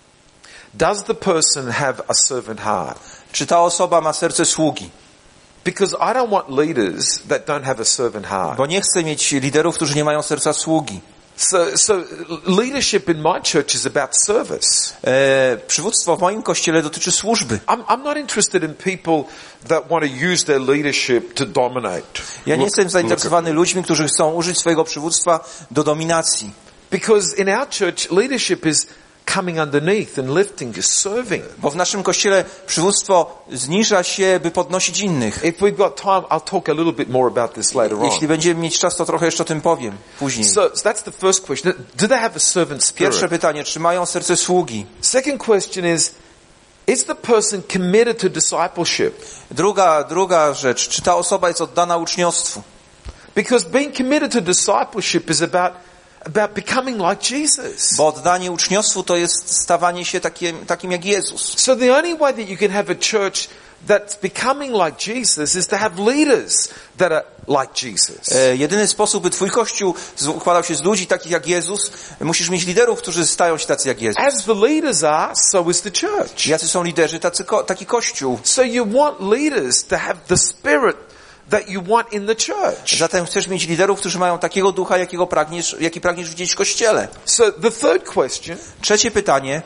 Speaker 2: Does the person have a servant heart?
Speaker 3: Czy ta osoba ma serce sługi?
Speaker 2: Because I don't want leaders that don't have a servant heart.
Speaker 3: Bo nie chcę mieć liderów, którzy nie mają serca sługi.
Speaker 2: So, so leadership in my church is about service.
Speaker 3: E, przywództwo w moim kościele dotyczy służby.
Speaker 2: I'm, I'm not interested in people that want to use their leadership to dominate.
Speaker 3: Ja nie jestem zainteresowany ludźmi, którzy chcą użyć swojego przywództwa do dominacji.
Speaker 2: Because in our church, leadership is coming underneath and lifting, is serving.
Speaker 3: Bo w naszym kościele przywództwo zniża się, by podnosić innych.
Speaker 2: If we've got time, I'll talk a little bit more about this later on.
Speaker 3: Jeśli będziemy mieć czas, to trochę jeszcze o tym powiem później.
Speaker 2: So, so that's the first question. Do they have a servant spirit?
Speaker 3: Pierwsze pytanie, czy mają serce sługi?
Speaker 2: Second question is, is the person committed to discipleship?
Speaker 3: Druga, druga rzecz, czy ta osoba jest oddana uczniostwu?
Speaker 2: Because being committed to discipleship is about about becoming like Jesus.
Speaker 3: Bo oddanie uczniostwu to jest stawanie się takim, takim jak Jezus.
Speaker 2: So the only way that you can have a church that's becoming like Jesus is to have leaders that are like Jesus.
Speaker 3: E, jedyny sposób, by twój kościół układał się z ludzi takich jak Jezus, musisz mieć liderów, którzy stają się tacy jak Jezus.
Speaker 2: As the leaders are, so is the church.
Speaker 3: Jacy są liderzy, tacy ko- taki kościół.
Speaker 2: So you want leaders to have the spirit that you want in the church.
Speaker 3: Zatem chcesz mieć liderów, którzy mają takiego ducha, jakiego pragniesz, jaki pragniesz widzieć w kościele.
Speaker 2: So the third question,
Speaker 3: Trzecie pytanie,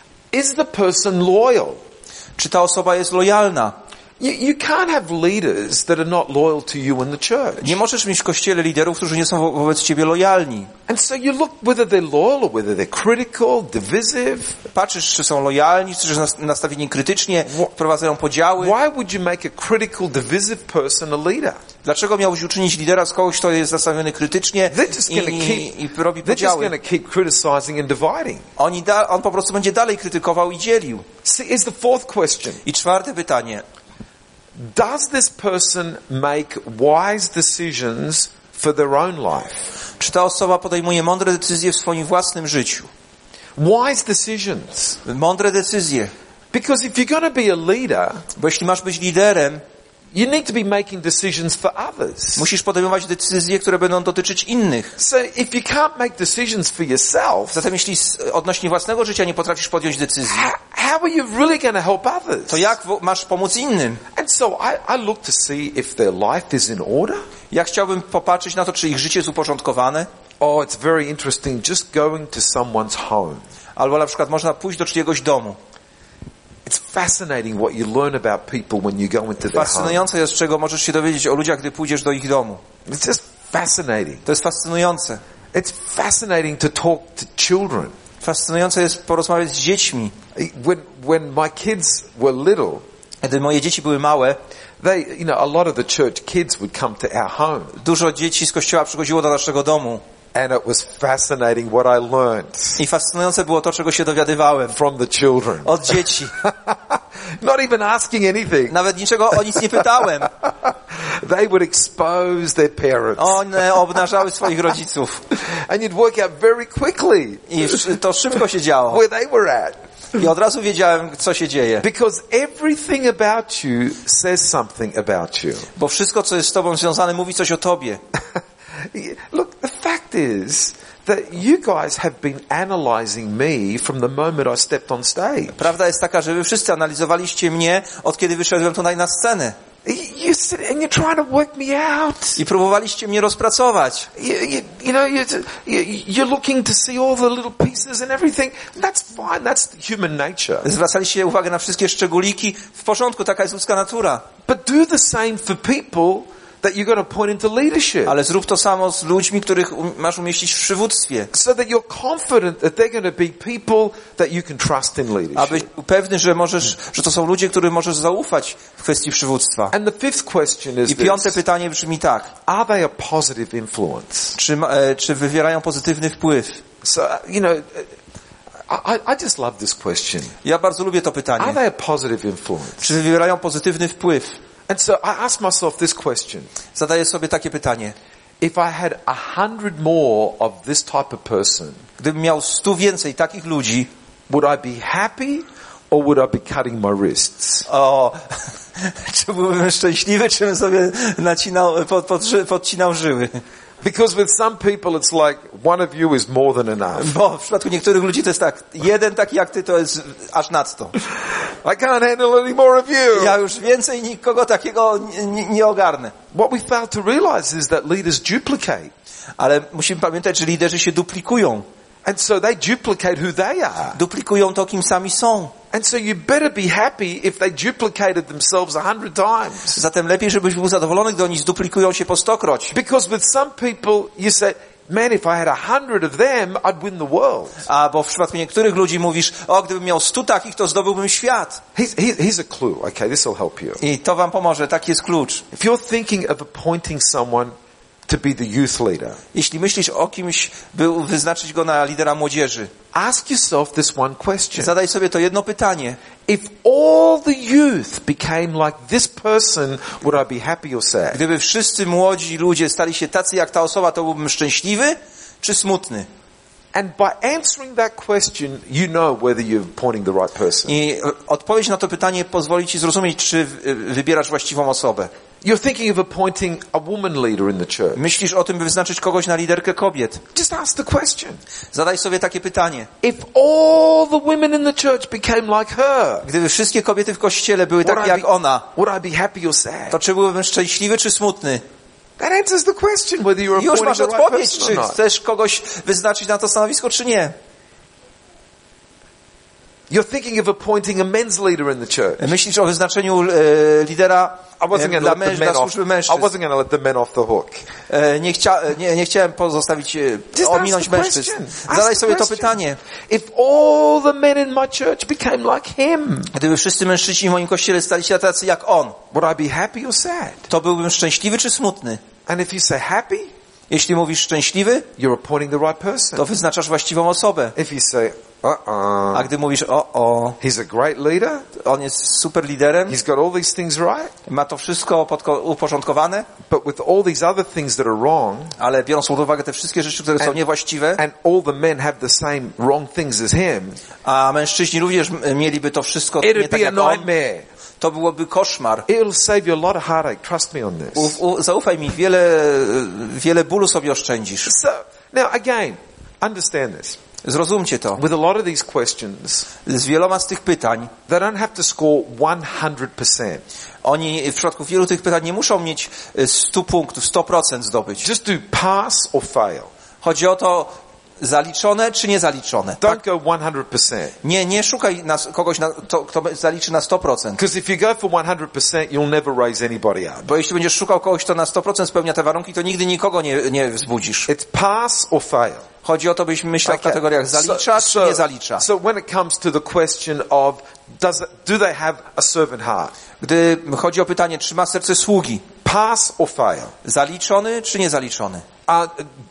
Speaker 2: is the person loyal?
Speaker 3: czy ta osoba jest lojalna?
Speaker 2: You, you can't have leaders that are not loyal to you in the church.
Speaker 3: Nie możesz mieć w kościele liderów, którzy nie są wo- wobec ciebie lojalni.
Speaker 2: And so you look whether they're loyal or whether they're critical, divisive.
Speaker 3: Patrzysz, czy są lojalni, czy są nastawieni krytycznie, wprowadzają podziały.
Speaker 2: Why would you make a critical, divisive person a leader?
Speaker 3: Dlaczego miałbyś uczynić lidera z kogoś, kto jest nastawiony krytycznie
Speaker 2: They're just
Speaker 3: i,
Speaker 2: gonna
Speaker 3: i,
Speaker 2: keep,
Speaker 3: i robi
Speaker 2: they're just
Speaker 3: podziały?
Speaker 2: going to keep criticizing and dividing.
Speaker 3: Oni da, on po prostu będzie dalej krytykował i dzielił.
Speaker 2: See, here's the fourth question.
Speaker 3: I czwarte pytanie.
Speaker 2: Does this person make wise decisions for their own life?
Speaker 3: Czy ta osoba podejmuje mądre decyzje w swoim własnym życiu?
Speaker 2: Wise decisions.
Speaker 3: Mądre decyzje.
Speaker 2: Because if you're going to be a leader,
Speaker 3: Bo jeśli masz być liderem,
Speaker 2: you need to be making decisions for others.
Speaker 3: musisz podejmować decyzje, które będą dotyczyć innych.
Speaker 2: So if you can't make decisions for yourself,
Speaker 3: Zatem jeśli odnośnie własnego życia nie potrafisz podjąć decyzji,
Speaker 2: how, how are you really going to help others?
Speaker 3: to jak masz pomóc innym?
Speaker 2: And so I, I look to see if their life is in order.
Speaker 3: Ja chciałbym popatrzeć na to, czy ich życie jest uporządkowane.
Speaker 2: Oh, it's very interesting just going to someone's home.
Speaker 3: Albo na przykład można pójść do czyjegoś domu.
Speaker 2: It's fascinating what you learn about people when you go into their home.
Speaker 3: Fascynujące jest, czego możesz się dowiedzieć o ludziach, gdy pójdziesz do ich domu.
Speaker 2: It's just fascinating.
Speaker 3: To jest fascynujące.
Speaker 2: It's fascinating to talk to children.
Speaker 3: Fascynujące jest porozmawiać z dziećmi.
Speaker 2: When when my kids were little,
Speaker 3: Gdy moje dzieci były małe,
Speaker 2: they, you know, a lot of the church kids would come to our home.
Speaker 3: dużo dzieci z kościoła przychodziło do naszego domu.
Speaker 2: And it was fascinating what I learned
Speaker 3: I fascynujące było to, czego się dowiadywałem
Speaker 2: from the children.
Speaker 3: od dzieci.
Speaker 2: Not even asking anything.
Speaker 3: Nawet niczego o nic nie pytałem.
Speaker 2: They would expose their parents.
Speaker 3: One obnażały swoich rodziców.
Speaker 2: And you'd work out very quickly
Speaker 3: I to szybko się działo.
Speaker 2: where they were at.
Speaker 3: I od razu wiedziałem, co się dzieje.
Speaker 2: Because everything about you says something about you.
Speaker 3: Bo wszystko, co jest z tobą związane, mówi coś o tobie.
Speaker 2: Look, the fact is that you guys have been analyzing me from the moment I stepped on stage.
Speaker 3: Prawda jest taka, że wy wszyscy analizowaliście mnie, od kiedy wyszedłem tutaj na scenę.
Speaker 2: You sit and you're trying to work me out.
Speaker 3: I próbowaliście mnie rozpracować.
Speaker 2: You, you, you know, you're, you're looking to see all the little pieces and everything. That's fine. That's human nature.
Speaker 3: Zwracaliście uwagę na wszystkie szczególiki. W porządku, taka jest ludzka natura.
Speaker 2: But do the same for people that you're going to point into leadership.
Speaker 3: Ale zrób to samo z ludźmi, których um, masz umieścić w przywództwie.
Speaker 2: So that you're confident that they're going to be people that you can trust in leadership.
Speaker 3: Abyś był pewny, że możesz, że to są ludzie, którym możesz zaufać w kwestii przywództwa.
Speaker 2: And the fifth question is
Speaker 3: I piąte
Speaker 2: this.
Speaker 3: pytanie brzmi tak.
Speaker 2: Are they a positive influence?
Speaker 3: Czy, e, czy wywierają pozytywny wpływ?
Speaker 2: So, you know, I, I just love this question.
Speaker 3: Ja bardzo lubię to
Speaker 2: Are
Speaker 3: pytanie.
Speaker 2: they a positive influence?
Speaker 3: Czy wywierają pozytywny wpływ?
Speaker 2: And so I ask myself this question.
Speaker 3: Zadaję sobie takie pytanie.
Speaker 2: If I had a hundred more of this type of person,
Speaker 3: Gdybym miał stu więcej takich ludzi,
Speaker 2: would I be happy or would I be cutting my wrists?
Speaker 3: o, czy byłbym szczęśliwy, czy bym sobie nacinał, pod, pod, podcinał żyły?
Speaker 2: Because with some people it's like one of you is more than enough.
Speaker 3: Bo w przypadku niektórych ludzi to jest tak, jeden taki jak ty to jest aż nadto.
Speaker 2: I can't handle any more of you.
Speaker 3: Ja już więcej nikogo takiego nie, nie, nie ogarnę.
Speaker 2: What we fail to realize is that leaders duplicate.
Speaker 3: Ale musimy pamiętać, że liderzy się duplikują.
Speaker 2: And so they duplicate who they are.
Speaker 3: Duplikują to, kim sami są.
Speaker 2: And so you better be happy if they duplicated themselves a hundred times.
Speaker 3: Zatem lepiej, żebyś był zadowolony, gdy oni zduplikują się po stokroć.
Speaker 2: Because with some people you say, man, if I had a hundred of them, I'd win the world.
Speaker 3: A bo w przypadku niektórych ludzi mówisz, o, gdybym miał stu takich, to zdobyłbym świat.
Speaker 2: Here's, here- here's a clue, okay, this will help you.
Speaker 3: I to wam pomoże, taki jest klucz.
Speaker 2: If you're thinking of appointing someone to be the youth leader,
Speaker 3: Jeśli myślisz o kimś, by wyznaczyć go na lidera młodzieży,
Speaker 2: ask yourself this one question.
Speaker 3: zadaj sobie to jedno pytanie.
Speaker 2: If all the youth became like this person, would I be happy or sad?
Speaker 3: Gdyby wszyscy młodzi ludzie stali się tacy jak ta osoba, to byłbym szczęśliwy czy smutny?
Speaker 2: And by answering that question, you know whether you're appointing the right person.
Speaker 3: I odpowiedź na to pytanie pozwoli ci zrozumieć, czy wybierasz właściwą osobę.
Speaker 2: You're thinking of appointing a woman leader in the church.
Speaker 3: Myślisz o tym, by wyznaczyć kogoś na liderkę kobiet.
Speaker 2: Just ask the question.
Speaker 3: Zadaj sobie takie pytanie.
Speaker 2: If all the women in the church became like her,
Speaker 3: Gdyby wszystkie kobiety w kościele były
Speaker 2: would
Speaker 3: takie
Speaker 2: I
Speaker 3: jak
Speaker 2: be,
Speaker 3: ona,
Speaker 2: would I be happy or sad?
Speaker 3: to czy byłbym szczęśliwy czy smutny?
Speaker 2: That answers the question whether you're
Speaker 3: Już
Speaker 2: appointing
Speaker 3: masz
Speaker 2: the right
Speaker 3: odpowiedź,
Speaker 2: person
Speaker 3: czy
Speaker 2: or not.
Speaker 3: chcesz kogoś wyznaczyć na to stanowisko, czy nie.
Speaker 2: You're thinking of appointing a men's leader in the church.
Speaker 3: Myślisz o wyznaczeniu e, lidera
Speaker 2: I wasn't
Speaker 3: e,
Speaker 2: going to
Speaker 3: dla,
Speaker 2: let the
Speaker 3: męż,
Speaker 2: men
Speaker 3: dla
Speaker 2: off.
Speaker 3: służby
Speaker 2: I
Speaker 3: mężczyzn.
Speaker 2: wasn't going to let the men off the hook.
Speaker 3: E, nie, chcia, nie, nie chciałem pozostawić, e,
Speaker 2: Just
Speaker 3: ominąć
Speaker 2: ask the
Speaker 3: mężczyzn.
Speaker 2: question. Ask
Speaker 3: Zadaj
Speaker 2: the
Speaker 3: sobie to
Speaker 2: question.
Speaker 3: pytanie.
Speaker 2: If all the men in my church became like him,
Speaker 3: Gdyby wszyscy mężczyźni w moim kościele stali się tacy jak on,
Speaker 2: would I be happy or sad?
Speaker 3: to byłbym szczęśliwy czy smutny?
Speaker 2: And if you say happy,
Speaker 3: Jeśli mówisz szczęśliwy,
Speaker 2: you're appointing the right person.
Speaker 3: to wyznaczasz właściwą osobę.
Speaker 2: If you say, uh-uh,
Speaker 3: A gdy mówisz, o, o,
Speaker 2: he's a great leader,
Speaker 3: on jest super liderem,
Speaker 2: he's got all these things right,
Speaker 3: ma to wszystko podko- uporządkowane,
Speaker 2: but with all these other things that are wrong,
Speaker 3: ale biorąc pod uwagę te wszystkie rzeczy, które są
Speaker 2: And-
Speaker 3: niewłaściwe,
Speaker 2: and all the men have the same wrong things as him,
Speaker 3: a mężczyźni również m- mieliby to wszystko nie
Speaker 2: it'd
Speaker 3: tak
Speaker 2: be a
Speaker 3: jak on,
Speaker 2: nightmare.
Speaker 3: to byłoby koszmar.
Speaker 2: It'll save you a lot of heartache. Trust me on this.
Speaker 3: U, u, zaufaj mi, wiele, wiele bólu sobie oszczędzisz.
Speaker 2: So, now again, understand this.
Speaker 3: Zrozumcie to.
Speaker 2: With a lot of these questions,
Speaker 3: Z wieloma z tych pytań,
Speaker 2: they don't have to score one hundred percent.
Speaker 3: oni w przypadku wielu tych pytań nie muszą mieć y, stu punktów, sto procent zdobyć.
Speaker 2: Just do pass or fail.
Speaker 3: Chodzi o to, zaliczone czy niezaliczone.
Speaker 2: Don't go one hundred percent.
Speaker 3: Nie, nie szukaj nas, kogoś, na, to, kto zaliczy na sto procent.
Speaker 2: Because if you go for one hundred percent, you'll never raise anybody up.
Speaker 3: Bo jeśli będziesz szukał kogoś, kto na sto procent spełnia te warunki, to nigdy nikogo nie, nie wzbudzisz.
Speaker 2: It's pass or fail.
Speaker 3: Chodzi o to, byś myślał w
Speaker 2: Okay.
Speaker 3: kategoriach zalicza
Speaker 2: So-
Speaker 3: czy
Speaker 2: so-
Speaker 3: nie zalicza.
Speaker 2: So when it comes to the question of does it, do they have a servant heart?
Speaker 3: Gdy chodzi o pytanie, czy ma serce sługi,
Speaker 2: Pass or fail?
Speaker 3: zaliczony czy niezaliczony?
Speaker 2: Are,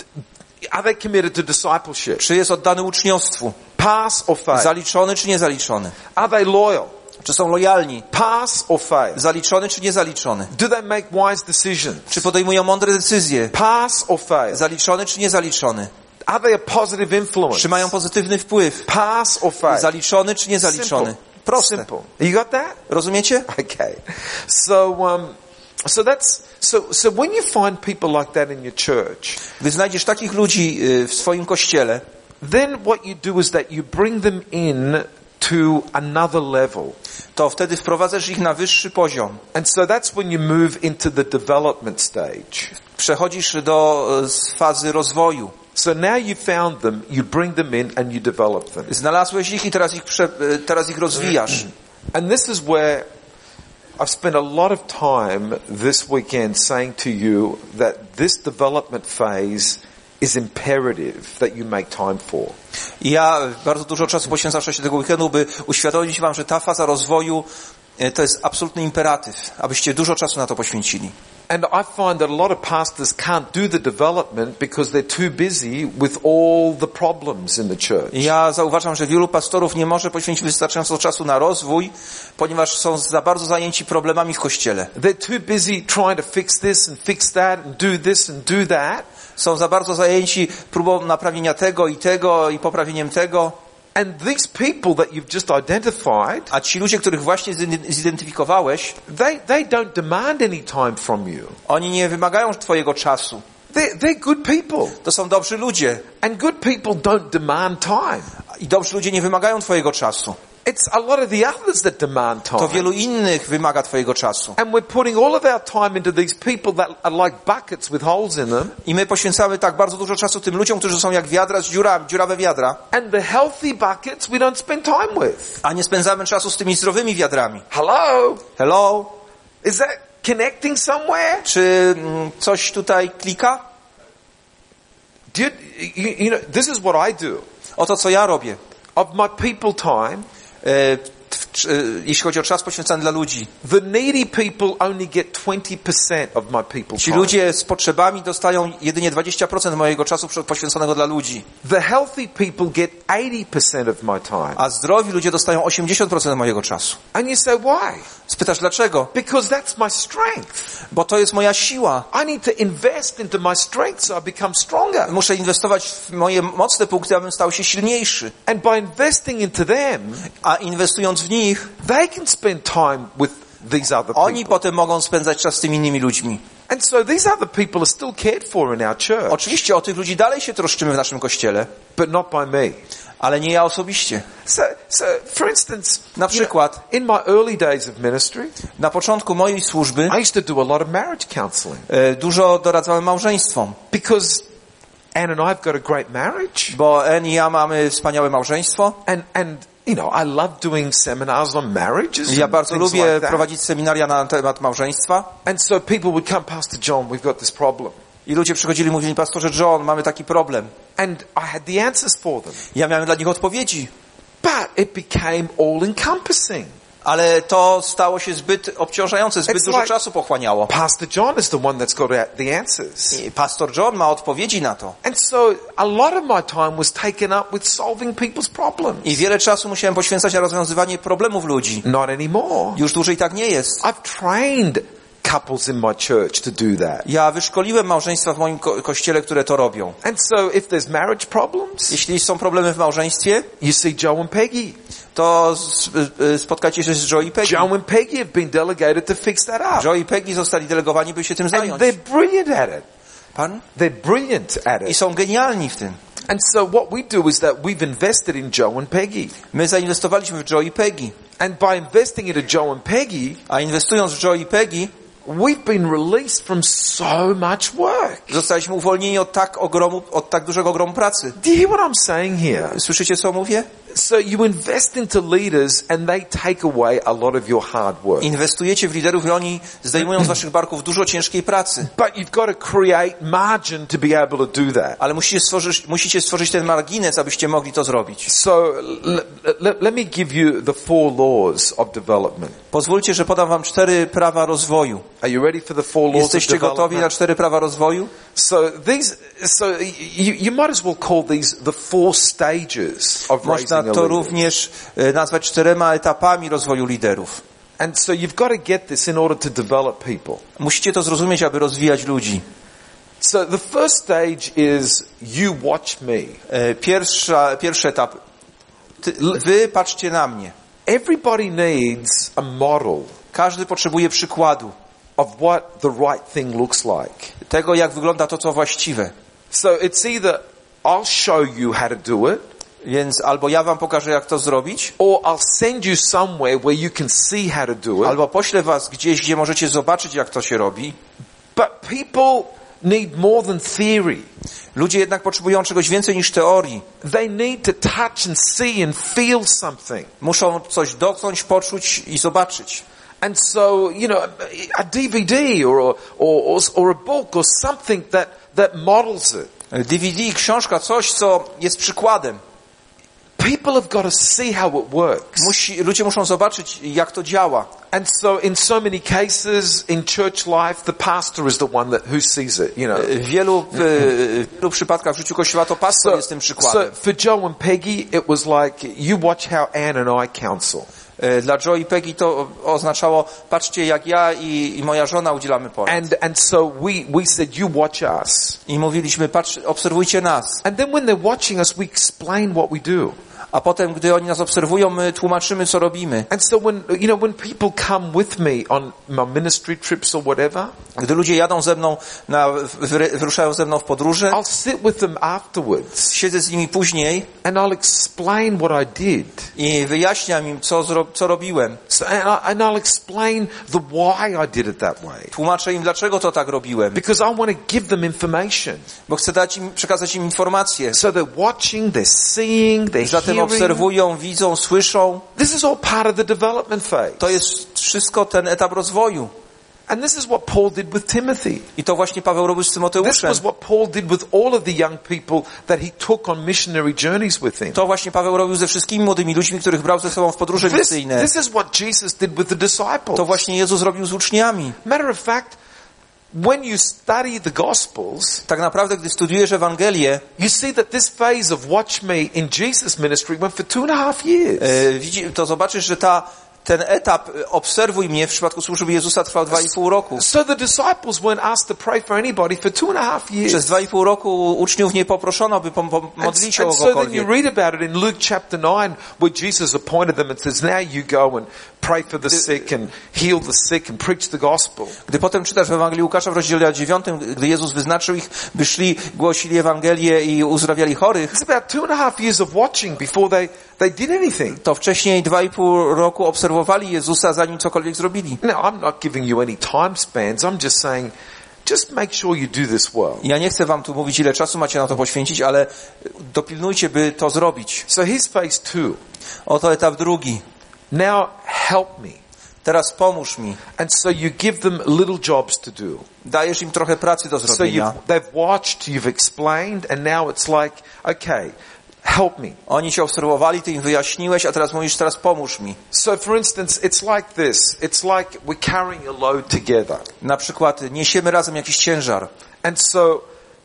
Speaker 2: are they committed to discipleship?
Speaker 3: Czy jest oddany uczniostwu?
Speaker 2: Pass or fail?
Speaker 3: Zaliczony czy niezaliczony?
Speaker 2: Are they loyal?
Speaker 3: Czy są lojalni?
Speaker 2: Pass or fail?
Speaker 3: Zaliczony czy niezaliczony?
Speaker 2: Do they make wise decisions?
Speaker 3: Czy podejmują mądre decyzje?
Speaker 2: Pass or fail?
Speaker 3: Zaliczony czy niezaliczony?
Speaker 2: Are they a positive influence?
Speaker 3: Czy mają pozytywny wpływ?
Speaker 2: Pass or fail?
Speaker 3: Zaliczony czy niezaliczony?
Speaker 2: Simple.
Speaker 3: Proste.
Speaker 2: Simple. You got that?
Speaker 3: Rozumiecie?
Speaker 2: Okay. So, um, so that's, so, so when you find people like that in your church,
Speaker 3: Gdy znajdziesz takich ludzi y, w swoim kościele,
Speaker 2: then what you do is that you bring them in to another level.
Speaker 3: to wtedy wprowadzasz ich na wyższy poziom.
Speaker 2: And so that's when you move into the development stage.
Speaker 3: Przechodzisz do y, z fazy rozwoju.
Speaker 2: So now you found them, you bring them in and you develop them.
Speaker 3: Znalazłeś ich i teraz ich, prze, y, teraz ich rozwijasz.
Speaker 2: And this is where I've spent a lot of time this weekend saying to you that this development phase is imperative that you make time for.
Speaker 3: I ja bardzo dużo czasu poświęcam w czasie tego weekendu, by uświadomić wam, że ta faza rozwoju to jest absolutny imperatyw, abyście dużo czasu na to poświęcili.
Speaker 2: And I find that a lot of pastors can't do the development because they're too busy with all the problems in the church.
Speaker 3: Ja zauważam, że wielu pastorów nie może poświęcić wystarczająco czasu na rozwój, ponieważ są za bardzo zajęci problemami w kościele.
Speaker 2: They're too busy trying to fix this and fix that and do this and do that.
Speaker 3: Są za bardzo zajęci próbą naprawienia tego i tego i poprawieniem tego.
Speaker 2: And these people that you've just identified,
Speaker 3: a ci ludzie, których właśnie zidentyfikowałeś,
Speaker 2: they they don't demand any time from you.
Speaker 3: Oni nie wymagają twojego czasu.
Speaker 2: They're, they're good people.
Speaker 3: To są dobrzy ludzie.
Speaker 2: And good people don't demand time.
Speaker 3: I dobrzy ludzie nie wymagają twojego czasu.
Speaker 2: It's a lot of the others that demand time.
Speaker 3: To wielu innych wymaga twojego czasu.
Speaker 2: And we're putting all of our time into these people that are like buckets with holes in them.
Speaker 3: I my poświęcamy tak bardzo dużo czasu tym ludziom, którzy są jak wiadra z dziurami, dziurawe wiadra.
Speaker 2: And the healthy buckets we don't spend time with.
Speaker 3: A nie spędzamy czasu z tymi zdrowymi wiadrami.
Speaker 2: Hello?
Speaker 3: Hello?
Speaker 2: Is that connecting somewhere?
Speaker 3: Czy mm, coś tutaj klika?
Speaker 2: Do you, you, you know, this is what I do.
Speaker 3: Oto co ja robię.
Speaker 2: Of my people time,
Speaker 3: E, jeśli chodzi o czas poświęcany dla ludzi.
Speaker 2: The needy people only get twenty percent of my people
Speaker 3: Ci
Speaker 2: time.
Speaker 3: ludzie z potrzebami dostają jedynie dwadzieścia procent mojego czasu poświęconego dla ludzi.
Speaker 2: The healthy people get eighty percent of my time.
Speaker 3: A zdrowi ludzie dostają osiemdziesiąt procent mojego czasu.
Speaker 2: And you say why?
Speaker 3: Spytasz dlaczego?
Speaker 2: Because that's my strength.
Speaker 3: Bo to jest moja siła.
Speaker 2: I need to invest into my strength so I become stronger.
Speaker 3: Muszę inwestować w moje mocne punkty, abym stał się silniejszy.
Speaker 2: And by investing into them,
Speaker 3: a inwestując w nich,
Speaker 2: they can spend time with these other people.
Speaker 3: Oni potem mogą spędzać czas z tymi innymi ludźmi.
Speaker 2: And so these other people are still cared for in our church.
Speaker 3: Oczywiście o tych ludzi dalej się troszczymy w naszym kościele,
Speaker 2: but not by me.
Speaker 3: Ale nie ja osobiście.
Speaker 2: So, so for instance,
Speaker 3: na przykład,
Speaker 2: you know, in my early days of ministry,
Speaker 3: na początku mojej służby,
Speaker 2: I used to do a lot of marriage counseling.
Speaker 3: Dużo doradzałem małżeństwom.
Speaker 2: Because Anne and I have got a great marriage.
Speaker 3: Bo Anne i ja mamy wspaniałe małżeństwo.
Speaker 2: And and you know, I love doing seminars on marriages.
Speaker 3: Ja bardzo lubię
Speaker 2: like
Speaker 3: prowadzić seminaria na temat małżeństwa.
Speaker 2: And so people would come, Pastor John, we've got this problem.
Speaker 3: I ludzie przychodzili i mówili, pastorze John, mamy taki problem.
Speaker 2: And I had the answers for them.
Speaker 3: Ja miałem dla nich odpowiedzi.
Speaker 2: But it became all encompassing.
Speaker 3: Ale to stało się zbyt obciążające, zbyt
Speaker 2: It's
Speaker 3: dużo
Speaker 2: like
Speaker 3: czasu pochłaniało.
Speaker 2: Pastor John is the one that's got the answers.
Speaker 3: I pastor John ma odpowiedzi na to.
Speaker 2: And so a lot of my time was taken up with solving people's problems.
Speaker 3: I wiele czasu musiałem poświęcać na rozwiązywanie problemów ludzi.
Speaker 2: Not anymore.
Speaker 3: Już dłużej tak nie jest.
Speaker 2: I've trained couples in my church to do that.
Speaker 3: Ja wyszkoliłem małżeństwa w moim ko- kościele, które to robią.
Speaker 2: And so if there's marriage problems,
Speaker 3: jeśli są problemy w małżeństwie,
Speaker 2: you see Joe and Peggy.
Speaker 3: To spotkajcie się z Joe i Peggy.
Speaker 2: Joe and Peggy have been delegated to fix that up.
Speaker 3: Joe i Peggy zostali delegowani, by się tym zająć.
Speaker 2: And they're brilliant at it.
Speaker 3: Pan?
Speaker 2: They're brilliant at it.
Speaker 3: I są genialni w tym.
Speaker 2: And so what we do is that we've invested in Joe and Peggy.
Speaker 3: My zainwestowaliśmy w Joe i Peggy.
Speaker 2: And by investing into Joe and Peggy,
Speaker 3: a inwestując w Joe i Peggy,
Speaker 2: we've been released from so much work.
Speaker 3: Zostaliśmy uwolnieni od tak ogromu, od tak dużego ogromu pracy.
Speaker 2: Do you hear what I'm saying here?
Speaker 3: Słyszycie, co mówię?
Speaker 2: So you invest into leaders and they take away a lot of your hard work.
Speaker 3: Inwestujecie w liderów i oni zdejmują z waszych barków dużo ciężkiej pracy.
Speaker 2: But you've got to create margin to be able to do that.
Speaker 3: Ale musicie stworzyć, musicie stworzyć ten margines, abyście mogli to zrobić.
Speaker 2: So let, let me give you the four laws of development.
Speaker 3: Pozwólcie, że podam wam cztery prawa rozwoju.
Speaker 2: Are you ready for the four laws
Speaker 3: Jesteście
Speaker 2: of development?
Speaker 3: gotowi na cztery prawa rozwoju?
Speaker 2: So these, so you, you might as well call these the four stages of raising a leader.
Speaker 3: Można to również nazwać czterema etapami rozwoju liderów.
Speaker 2: And so you've got to get this in order to develop people.
Speaker 3: Musicie to zrozumieć, aby rozwijać ludzi.
Speaker 2: So the first stage is you watch me.
Speaker 3: Pierwsza, pierwszy etap. Ty, wy patrzcie na mnie.
Speaker 2: Everybody needs a model.
Speaker 3: Każdy potrzebuje przykładu.
Speaker 2: Of what the right thing looks like.
Speaker 3: Tego, jak wygląda to, co właściwe.
Speaker 2: So it's either I'll show you how to do it.
Speaker 3: Więc albo ja wam pokażę, jak to zrobić.
Speaker 2: Or I'll send you somewhere where you can see how to do it.
Speaker 3: Albo poślę was gdzieś, gdzie możecie zobaczyć, jak to się robi.
Speaker 2: But people need more than theory.
Speaker 3: Ludzie jednak potrzebują czegoś więcej niż teorii.
Speaker 2: They need to touch and see and feel something.
Speaker 3: Muszą coś dotknąć, poczuć i zobaczyć.
Speaker 2: And so, you know, a D V D or a, or, or a book or something that, that models it.
Speaker 3: D V D, książka, coś, co jest przykładem.
Speaker 2: People have got to see how it works.
Speaker 3: Musi, ludzie muszą zobaczyć, jak to działa.
Speaker 2: And so in so many cases in church life, the pastor is the one that who sees it, you know.
Speaker 3: W wielu, w wielu przypadkach w życiu Kościoła to pastor
Speaker 2: So,
Speaker 3: jest tym
Speaker 2: so
Speaker 3: przykładem.
Speaker 2: for Joe and Peggy, it was like, you watch how Ann and I counsel.
Speaker 3: Dla Joe i Peggy to oznaczało, patrzcie jak ja i, i moja żona udzielamy porad.
Speaker 2: And, and so we, we said, you watch us.
Speaker 3: I mówiliśmy, patrz, obserwujcie nas.
Speaker 2: And then when they're watching us, we explain what we do.
Speaker 3: A potem, gdy oni nas obserwują, my tłumaczymy, co robimy.
Speaker 2: And so when, you know, when people come with me on my ministry trips or whatever,
Speaker 3: Gdy ludzie jadą ze mną, na, wyruszają ze mną w podróże,
Speaker 2: I'll sit with them afterwards
Speaker 3: siedzę z nimi później
Speaker 2: and I'll explain what I did.
Speaker 3: i wyjaśniam im, co, zro, co robiłem.
Speaker 2: So, and, I, and I'll explain the why I did it that way.
Speaker 3: Tłumaczę im, dlaczego to tak robiłem.
Speaker 2: Because I want to give them information.
Speaker 3: Bo chcę dać im, przekazać im informacje.
Speaker 2: So they're watching, they're seeing, they're
Speaker 3: Zatem
Speaker 2: hearing.
Speaker 3: obserwują, widzą, słyszą.
Speaker 2: This is all part of the development phase.
Speaker 3: To jest wszystko ten etap rozwoju.
Speaker 2: And this is what Paul did with Timothy.
Speaker 3: I to właśnie Paweł robił z
Speaker 2: This
Speaker 3: Tymoteuszem.
Speaker 2: was what Paul did with all of the young people that he took on missionary journeys with him.
Speaker 3: To właśnie Paweł robił ze wszystkimi młodymi ludźmi, których brał ze sobą w podróże
Speaker 2: This,
Speaker 3: misyjne.
Speaker 2: this is what Jesus did with the disciples.
Speaker 3: To właśnie Jezus robił z uczniami.
Speaker 2: Matter of fact, when you study the Gospels,
Speaker 3: Tak naprawdę, gdy studiujesz Ewangelię,
Speaker 2: you see that this phase of watch me in Jesus' ministry went for two and a half years.
Speaker 3: e, widzi, to zobaczysz, że ta, ten etap e, obserwuj mnie w przypadku służby Jezusa trwał dwa i pół roku.
Speaker 2: So the disciples weren't asked to pray for anybody for two and a half years.
Speaker 3: Przez dwa i pół roku uczniów nie poproszono, by pom- pom-
Speaker 2: And,
Speaker 3: modlić się o
Speaker 2: and so then you
Speaker 3: kogokolwiek.
Speaker 2: read about it in Luke chapter nine, where Jesus appointed them and says, now you go and pray for the sick and heal the sick and preach the gospel.
Speaker 3: Gdy potem czytasz w Ewangelii Łukasza w rozdziale dziewiątym, gdy Jezus wyznaczył ich, by szli, głosili Ewangelię i uzdrawiali chorych,
Speaker 2: It's about two and a half years of watching before they, they did anything.
Speaker 3: to wcześniej dwa i pół roku obserwowali Jezusa, zanim cokolwiek zrobili.
Speaker 2: Now, I'm not giving you any time spans. I'm just saying, just make sure you do this well.
Speaker 3: Ja nie chcę wam tu mówić, ile czasu macie na to poświęcić, ale dopilnujcie, by to zrobić.
Speaker 2: So here's phase two.
Speaker 3: Oto etap drugi.
Speaker 2: Now help me.
Speaker 3: Teraz pomóż mi.
Speaker 2: And so you give them little jobs to do.
Speaker 3: Dajesz im trochę pracy do
Speaker 2: So you've,
Speaker 3: zrobienia.
Speaker 2: they've watched, you've explained, and now it's like, okay, help me.
Speaker 3: Oni cię obserwowali, ty im wyjaśniłeś, a teraz mówisz, teraz pomóż mi.
Speaker 2: So for instance, it's like this. It's like we're carrying a load together.
Speaker 3: Na przykład niesiemy razem jakiś ciężar.
Speaker 2: And so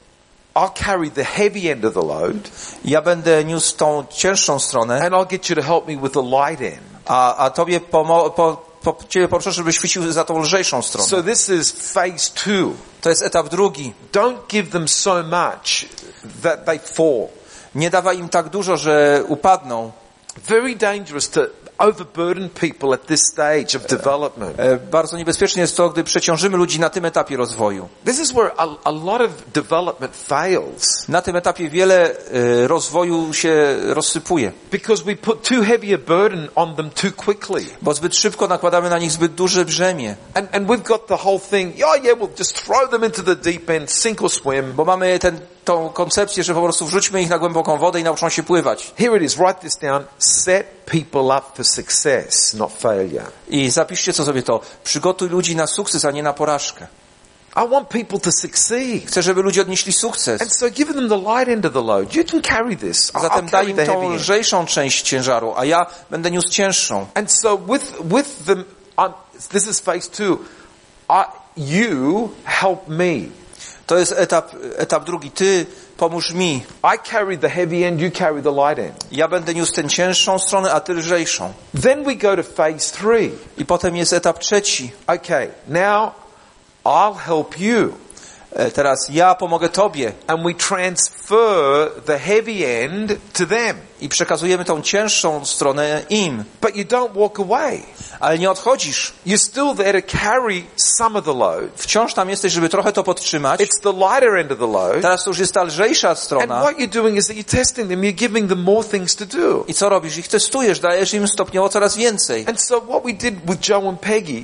Speaker 2: I'll carry the heavy end of the load,
Speaker 3: Ja będę niósł tą cięższą stronę,
Speaker 2: and I'll get you to help me with the light end.
Speaker 3: a, a tobie pomo- po, po, ciebie poproszę, żebyś chwycił za tą lżejszą stronę.
Speaker 2: So this is phase two.
Speaker 3: To jest etap drugi.
Speaker 2: Don't give them so much that they fall.
Speaker 3: Nie dawaj im tak dużo, że upadną.
Speaker 2: Very dangerous to overburden people at this stage of development.
Speaker 3: E, bardzo niebezpieczne jest to, gdy przeciążymy ludzi na tym etapie rozwoju.
Speaker 2: This is where a, a lot of development fails.
Speaker 3: Na tym etapie wiele e, rozwoju się rozsypuje,
Speaker 2: Because we put too heavy a burden on them too quickly.
Speaker 3: bo zbyt szybko nakładamy na nich zbyt duże brzemię.
Speaker 2: And, and we've got the whole thing, oh yeah, we'll just throw them into the deep end, sink or swim.
Speaker 3: Bo mamy ten, tą koncepcję, że po prostu wrzućmy ich na głęboką wodę i nauczą się pływać.
Speaker 2: Here it is, write this down. Set people up for success, not failure.
Speaker 3: I zapiszcie co sobie to. Przygotuj ludzi na sukces, a nie na porażkę.
Speaker 2: I want people to succeed.
Speaker 3: Chcę, żeby ludzie odnieśli sukces.
Speaker 2: And so give them the light end of the load. You can carry this. I'll
Speaker 3: Zatem daj
Speaker 2: carry
Speaker 3: im
Speaker 2: the heavy
Speaker 3: tą
Speaker 2: end.
Speaker 3: lżejszą część ciężaru, a ja będę niósł cięższą.
Speaker 2: And so with, with them, um, this is phase two. I, you help me.
Speaker 3: To jest etap, etap drugi. Ty pomóż mi.
Speaker 2: I carry the heavy end, you carry the light end.
Speaker 3: Ja będę niósł tę cięższą stronę, a ty lżejszą.
Speaker 2: Then we go to phase three.
Speaker 3: I potem jest etap trzeci.
Speaker 2: Okay, now I'll help you.
Speaker 3: E, Teraz ja pomogę tobie.
Speaker 2: And we transfer the heavy end to them.
Speaker 3: I przekazujemy tą cięższą stronę im.
Speaker 2: But you don't walk away.
Speaker 3: Ale nie odchodzisz.
Speaker 2: You're still there to carry some of the load.
Speaker 3: Wciąż tam jesteś, żeby trochę to podtrzymać.
Speaker 2: It's the lighter end of the load.
Speaker 3: Teraz to już jest ta lżejsza
Speaker 2: And
Speaker 3: strona.
Speaker 2: what you're doing is that you're testing them, you're giving them more things to do.
Speaker 3: I co robisz? Ich testujesz, dajesz im stopniowo coraz więcej.
Speaker 2: And so what we did with Joe and Peggy,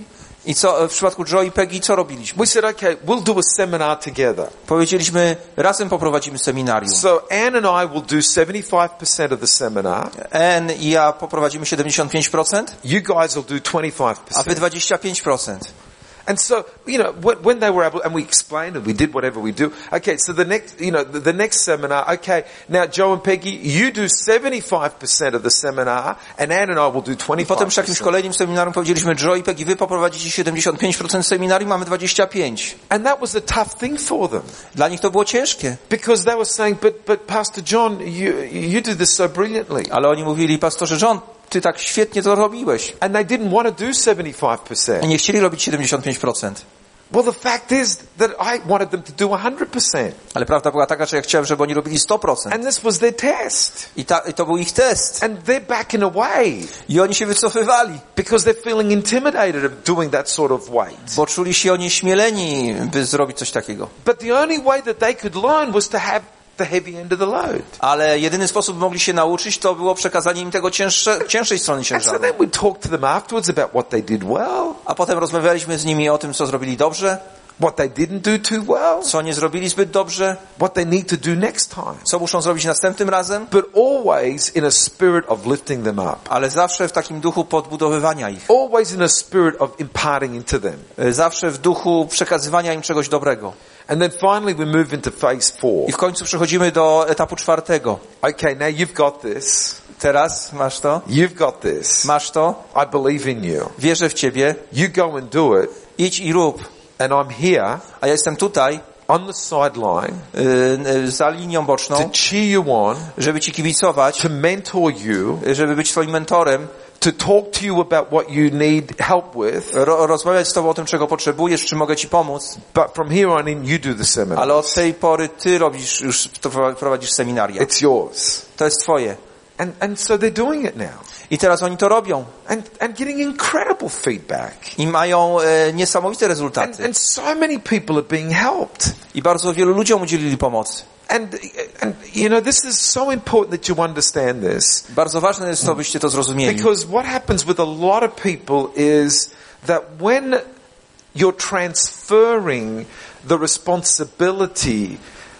Speaker 3: I co w przypadku Joe i Peggy, co robiliśmy?
Speaker 2: We said, okay, we'll do a seminar together.
Speaker 3: Powiedzieliśmy, razem poprowadzimy seminarium.
Speaker 2: So Anne and I will do seventy-five percent of the seminar.
Speaker 3: Anne i ja poprowadzimy siedemdziesiąt pięć procent,
Speaker 2: You guys will do twenty-five
Speaker 3: a wy
Speaker 2: percent.
Speaker 3: dwadzieścia pięć procent.
Speaker 2: And so, you know, when, when they were able, and we explained it, we did whatever we do. Okay, so the next, you know, the, the next seminar, okay, now Joe and Peggy, you do seventy-five percent of the seminar, and Anne and I will do
Speaker 3: I
Speaker 2: twenty-five
Speaker 3: potem przy jakimś
Speaker 2: percent.
Speaker 3: kolejnym seminarium powiedzieliśmy, Joe i Peggy, wy poprowadzicie siedemdziesiąt pięć procent seminarium, mamy dwadzieścia pięć procent.
Speaker 2: And that was a tough thing for them.
Speaker 3: Dla nich to było ciężkie.
Speaker 2: Because they were saying, but, but Pastor John, you, you do this so brilliantly.
Speaker 3: Ale oni mówili, pastorze John, ty tak świetnie to robiłeś.
Speaker 2: And they didn't want to do seventy-five
Speaker 3: I
Speaker 2: percent.
Speaker 3: nie chcieli robić siedemdziesiąt pięć procent.
Speaker 2: Well, the fact is that I wanted them to do one hundred percent.
Speaker 3: Ale prawda była taka, że ja chciałem, żeby oni robili sto procent.
Speaker 2: And this was their test.
Speaker 3: I, ta, i to był ich test.
Speaker 2: And they're backing away
Speaker 3: I oni się wycofywali,
Speaker 2: because they're feeling intimidated of doing that sort of weight.
Speaker 3: bo czuli się onieśmieleni, by zrobić coś takiego.
Speaker 2: But the only way that they could learn was to have the heavy end of the load.
Speaker 3: Ale jedyny sposób, by mogli się nauczyć, to było przekazanie im tego cięższe, cięższej strony
Speaker 2: And so
Speaker 3: ciężaru.
Speaker 2: then we talked to them afterwards about what they did well,
Speaker 3: A potem rozmawialiśmy z nimi o tym, co zrobili dobrze,
Speaker 2: what they didn't do too well,
Speaker 3: co nie zrobili zbyt dobrze,
Speaker 2: what they need to do next time.
Speaker 3: co muszą zrobić następnym razem,
Speaker 2: But always in a spirit of lifting them up.
Speaker 3: ale zawsze w takim duchu podbudowywania ich.
Speaker 2: Always in a spirit of imparting into them.
Speaker 3: Zawsze w duchu przekazywania im czegoś dobrego.
Speaker 2: And then finally we move into phase four.
Speaker 3: I w końcu przechodzimy do etapu czwartego.
Speaker 2: Okay, now you've got this.
Speaker 3: Teraz masz to,
Speaker 2: You've got this.
Speaker 3: masz to,
Speaker 2: I believe in you.
Speaker 3: wierzę w Ciebie,
Speaker 2: You go and do it.
Speaker 3: idź i rób.
Speaker 2: And I'm here
Speaker 3: A ja jestem tutaj,
Speaker 2: on the sideline
Speaker 3: yy, yy, za linią
Speaker 2: to
Speaker 3: boczną,
Speaker 2: cheer you on,
Speaker 3: żeby Ci kibicować,
Speaker 2: to mentor you,
Speaker 3: żeby być Twoim mentorem,
Speaker 2: to talk to you about what you need help with.
Speaker 3: ro- rozmawiać z Tobą o tym, czego potrzebujesz, czy mogę Ci pomóc,
Speaker 2: But from here on in, you do the seminar.
Speaker 3: ale od tej pory Ty robisz, już to prowadzisz seminaria.
Speaker 2: It's yours.
Speaker 3: To jest Twoje.
Speaker 2: And, and so they're doing it now.
Speaker 3: I teraz oni to robią.
Speaker 2: And, and getting incredible feedback.
Speaker 3: I mają e, niesamowite
Speaker 2: And,
Speaker 3: rezultaty.
Speaker 2: and so many people are being helped.
Speaker 3: I bardzo wielu ludziom udzielili pomocy.
Speaker 2: And, and, you know, this is so important that you understand this.
Speaker 3: Bardzo ważne jest to, byście to zrozumieli.
Speaker 2: Because what happens with a lot of people is that when you're transferring the responsibility,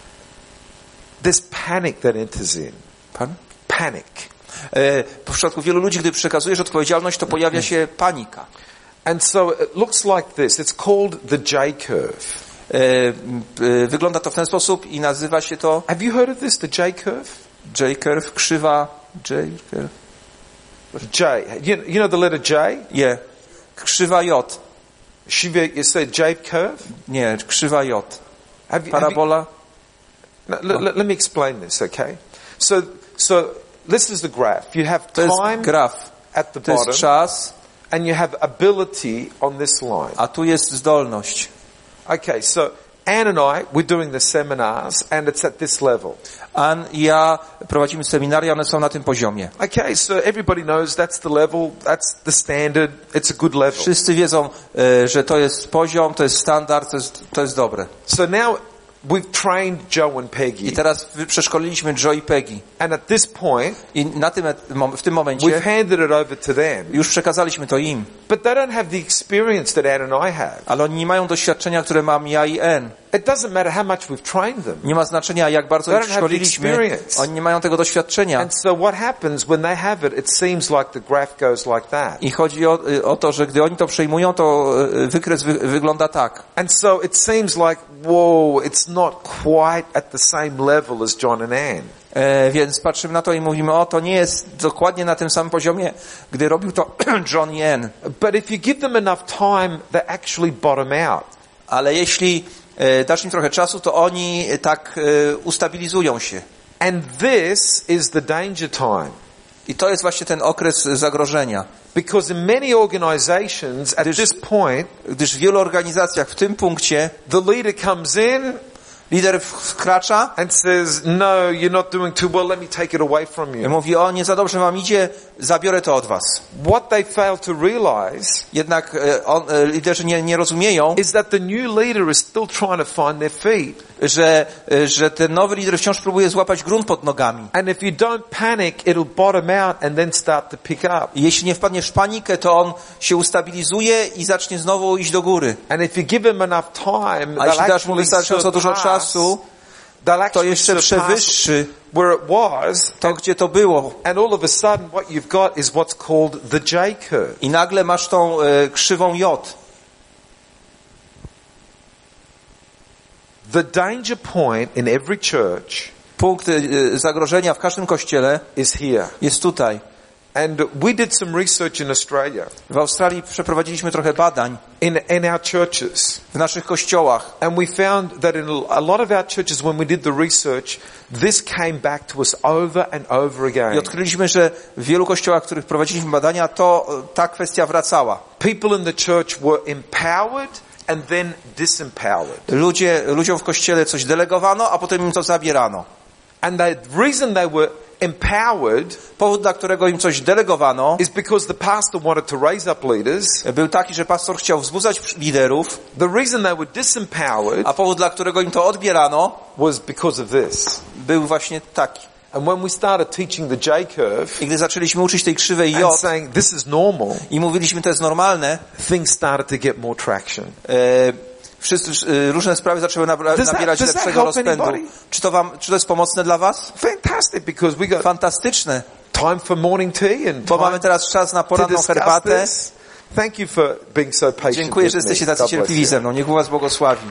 Speaker 2: there's panic that enters in.
Speaker 3: Pan?
Speaker 2: Panic.
Speaker 3: E, w przypadku wielu ludzi, gdy przekazujesz odpowiedzialność, to pojawia się panika.
Speaker 2: And so it looks like this. It's called the J-curve.
Speaker 3: E, e, wygląda to w ten sposób i nazywa się to
Speaker 2: Have you heard of this, the J-curve?
Speaker 3: J-curve, krzywa J-curve.
Speaker 2: J. You, you know the letter J?
Speaker 3: Je. Krzywa J.
Speaker 2: Shiva, you say J-curve?
Speaker 3: Nie, krzywa J.
Speaker 2: Have you, have you,
Speaker 3: Parabola.
Speaker 2: no, let, let, let me explain this, okay? So, so this is the graph. You have
Speaker 3: To jest
Speaker 2: time
Speaker 3: graf.
Speaker 2: at the
Speaker 3: To jest
Speaker 2: bottom,
Speaker 3: czas,
Speaker 2: and you have ability on this line.
Speaker 3: a tu jest zdolność.
Speaker 2: Okay, so Anne and I, we're doing the seminars, and it's at this level.
Speaker 3: Ann i ja prowadzimy seminaria, one są na tym poziomie.
Speaker 2: Okay, so everybody knows that's the level, that's the standard, it's a good level.
Speaker 3: Wszyscy wiedzą, e, że to jest poziom, to jest standard, to jest, to jest dobre.
Speaker 2: So now we've trained Joe and Peggy,
Speaker 3: I teraz wy- przeszkoliliśmy Joe i Peggy.
Speaker 2: and at this point,
Speaker 3: I na tym, et- mom- w tym
Speaker 2: we've
Speaker 3: momencie
Speaker 2: handed it over to them.
Speaker 3: już przekazaliśmy to im.
Speaker 2: But they don't have the experience that Anne and I have.
Speaker 3: Ale oni nie mają doświadczenia, które mam ja i Ann.
Speaker 2: It doesn't matter how much we've trained them.
Speaker 3: Nie ma znaczenia, jak bardzo
Speaker 2: They
Speaker 3: ich
Speaker 2: don't have the
Speaker 3: szkoliliśmy.
Speaker 2: experience.
Speaker 3: Oni nie mają tego doświadczenia.
Speaker 2: And so what happens when they have it, it seems like the graph goes like that.
Speaker 3: I chodzi o, o to, że gdy oni to przejmują, to e, wykres wy, wygląda tak.
Speaker 2: And so it seems like, whoa, it's not quite at the same level as John and Anne.
Speaker 3: E, więc patrzymy na to i mówimy, o, to nie jest dokładnie na tym samym poziomie, gdy robił to John i Ann.
Speaker 2: But if you give them enough time, they actually bottom out.
Speaker 3: Ale jeśli e, dasz im trochę czasu, to oni tak e, ustabilizują się.
Speaker 2: And this is the danger time.
Speaker 3: I to jest właśnie ten okres zagrożenia.
Speaker 2: Because in many organizations, at
Speaker 3: Gdyż-
Speaker 2: this point,
Speaker 3: Gdyż w wielu organizacjach w tym punkcie
Speaker 2: the leader comes in
Speaker 3: lider wkracza
Speaker 2: and says, no, you're not doing too well, let me take it away from
Speaker 3: i
Speaker 2: you.
Speaker 3: mówi, o, nie za dobrze wam idzie, zabiorę to od was.
Speaker 2: What they fail to realize
Speaker 3: Jednak e, on, e, liderzy nie, nie rozumieją,
Speaker 2: is that the new leader is still trying to find their feet.
Speaker 3: że, że ten nowy lider wciąż próbuje złapać grunt pod nogami.
Speaker 2: And if you don't panic, it'll bottom out and then start to pick up.
Speaker 3: I jeśli nie wpadniesz w panikę, to on się ustabilizuje i zacznie znowu iść do góry.
Speaker 2: And if you give him enough time,
Speaker 3: A jeśli dasz mu wystarczająco dużo czasu, to jeszcze przewyższy
Speaker 2: where it was,
Speaker 3: to, gdzie to było.
Speaker 2: and all of a sudden what you've got is what's called the J curve.
Speaker 3: I nagle masz tą e, krzywą J.
Speaker 2: The danger point in every church
Speaker 3: Punkt e, zagrożenia w każdym kościele
Speaker 2: is here.
Speaker 3: jest tutaj.
Speaker 2: And we did some research in Australia
Speaker 3: W Australii przeprowadziliśmy trochę badań
Speaker 2: in in our churches.
Speaker 3: w naszych kościołach.
Speaker 2: And we found that in a lot of our churches, when we did the research, this came back to us over and over
Speaker 3: I
Speaker 2: again.
Speaker 3: odkryliśmy, że w wielu kościołach, w których prowadziliśmy badania, to e, ta kwestia wracała.
Speaker 2: People in the church were empowered and then disempowered.
Speaker 3: Ludzie, ludziom w kościele coś delegowano, a potem im to zabierano.
Speaker 2: And the reason they were empowered
Speaker 3: Powód, dla którego im coś delegowano,
Speaker 2: is because the pastor wanted to raise up leaders.
Speaker 3: był taki, że pastor chciał wzbudzać liderów,
Speaker 2: The reason they were disempowered
Speaker 3: a powód, dla którego im to odbierano,
Speaker 2: was because of this.
Speaker 3: był właśnie taki.
Speaker 2: And when we started teaching the J curve
Speaker 3: I gdy zaczęliśmy uczyć tej krzywej J
Speaker 2: and saying this is normal,
Speaker 3: i mówiliśmy, to jest normalne,
Speaker 2: things started to get more traction.
Speaker 3: e, wszyscy, e, różne sprawy zaczęły nabra-
Speaker 2: Does that-
Speaker 3: nabierać
Speaker 2: does that
Speaker 3: lepszego
Speaker 2: help
Speaker 3: rozpędu.
Speaker 2: anybody?
Speaker 3: Czy to wam, czy to jest pomocne dla was?
Speaker 2: Fantastic, because we got
Speaker 3: Fantastyczne,
Speaker 2: time for morning tea and
Speaker 3: bo
Speaker 2: time
Speaker 3: mamy teraz czas na
Speaker 2: to
Speaker 3: poranną
Speaker 2: discuss
Speaker 3: herbatę.
Speaker 2: this. Thank you for being so patient.
Speaker 3: Dziękuję, że
Speaker 2: with me.
Speaker 3: jesteście tacy
Speaker 2: God bless
Speaker 3: cierpliwi
Speaker 2: you.
Speaker 3: ze mną. Niech Bóg was błogosławi.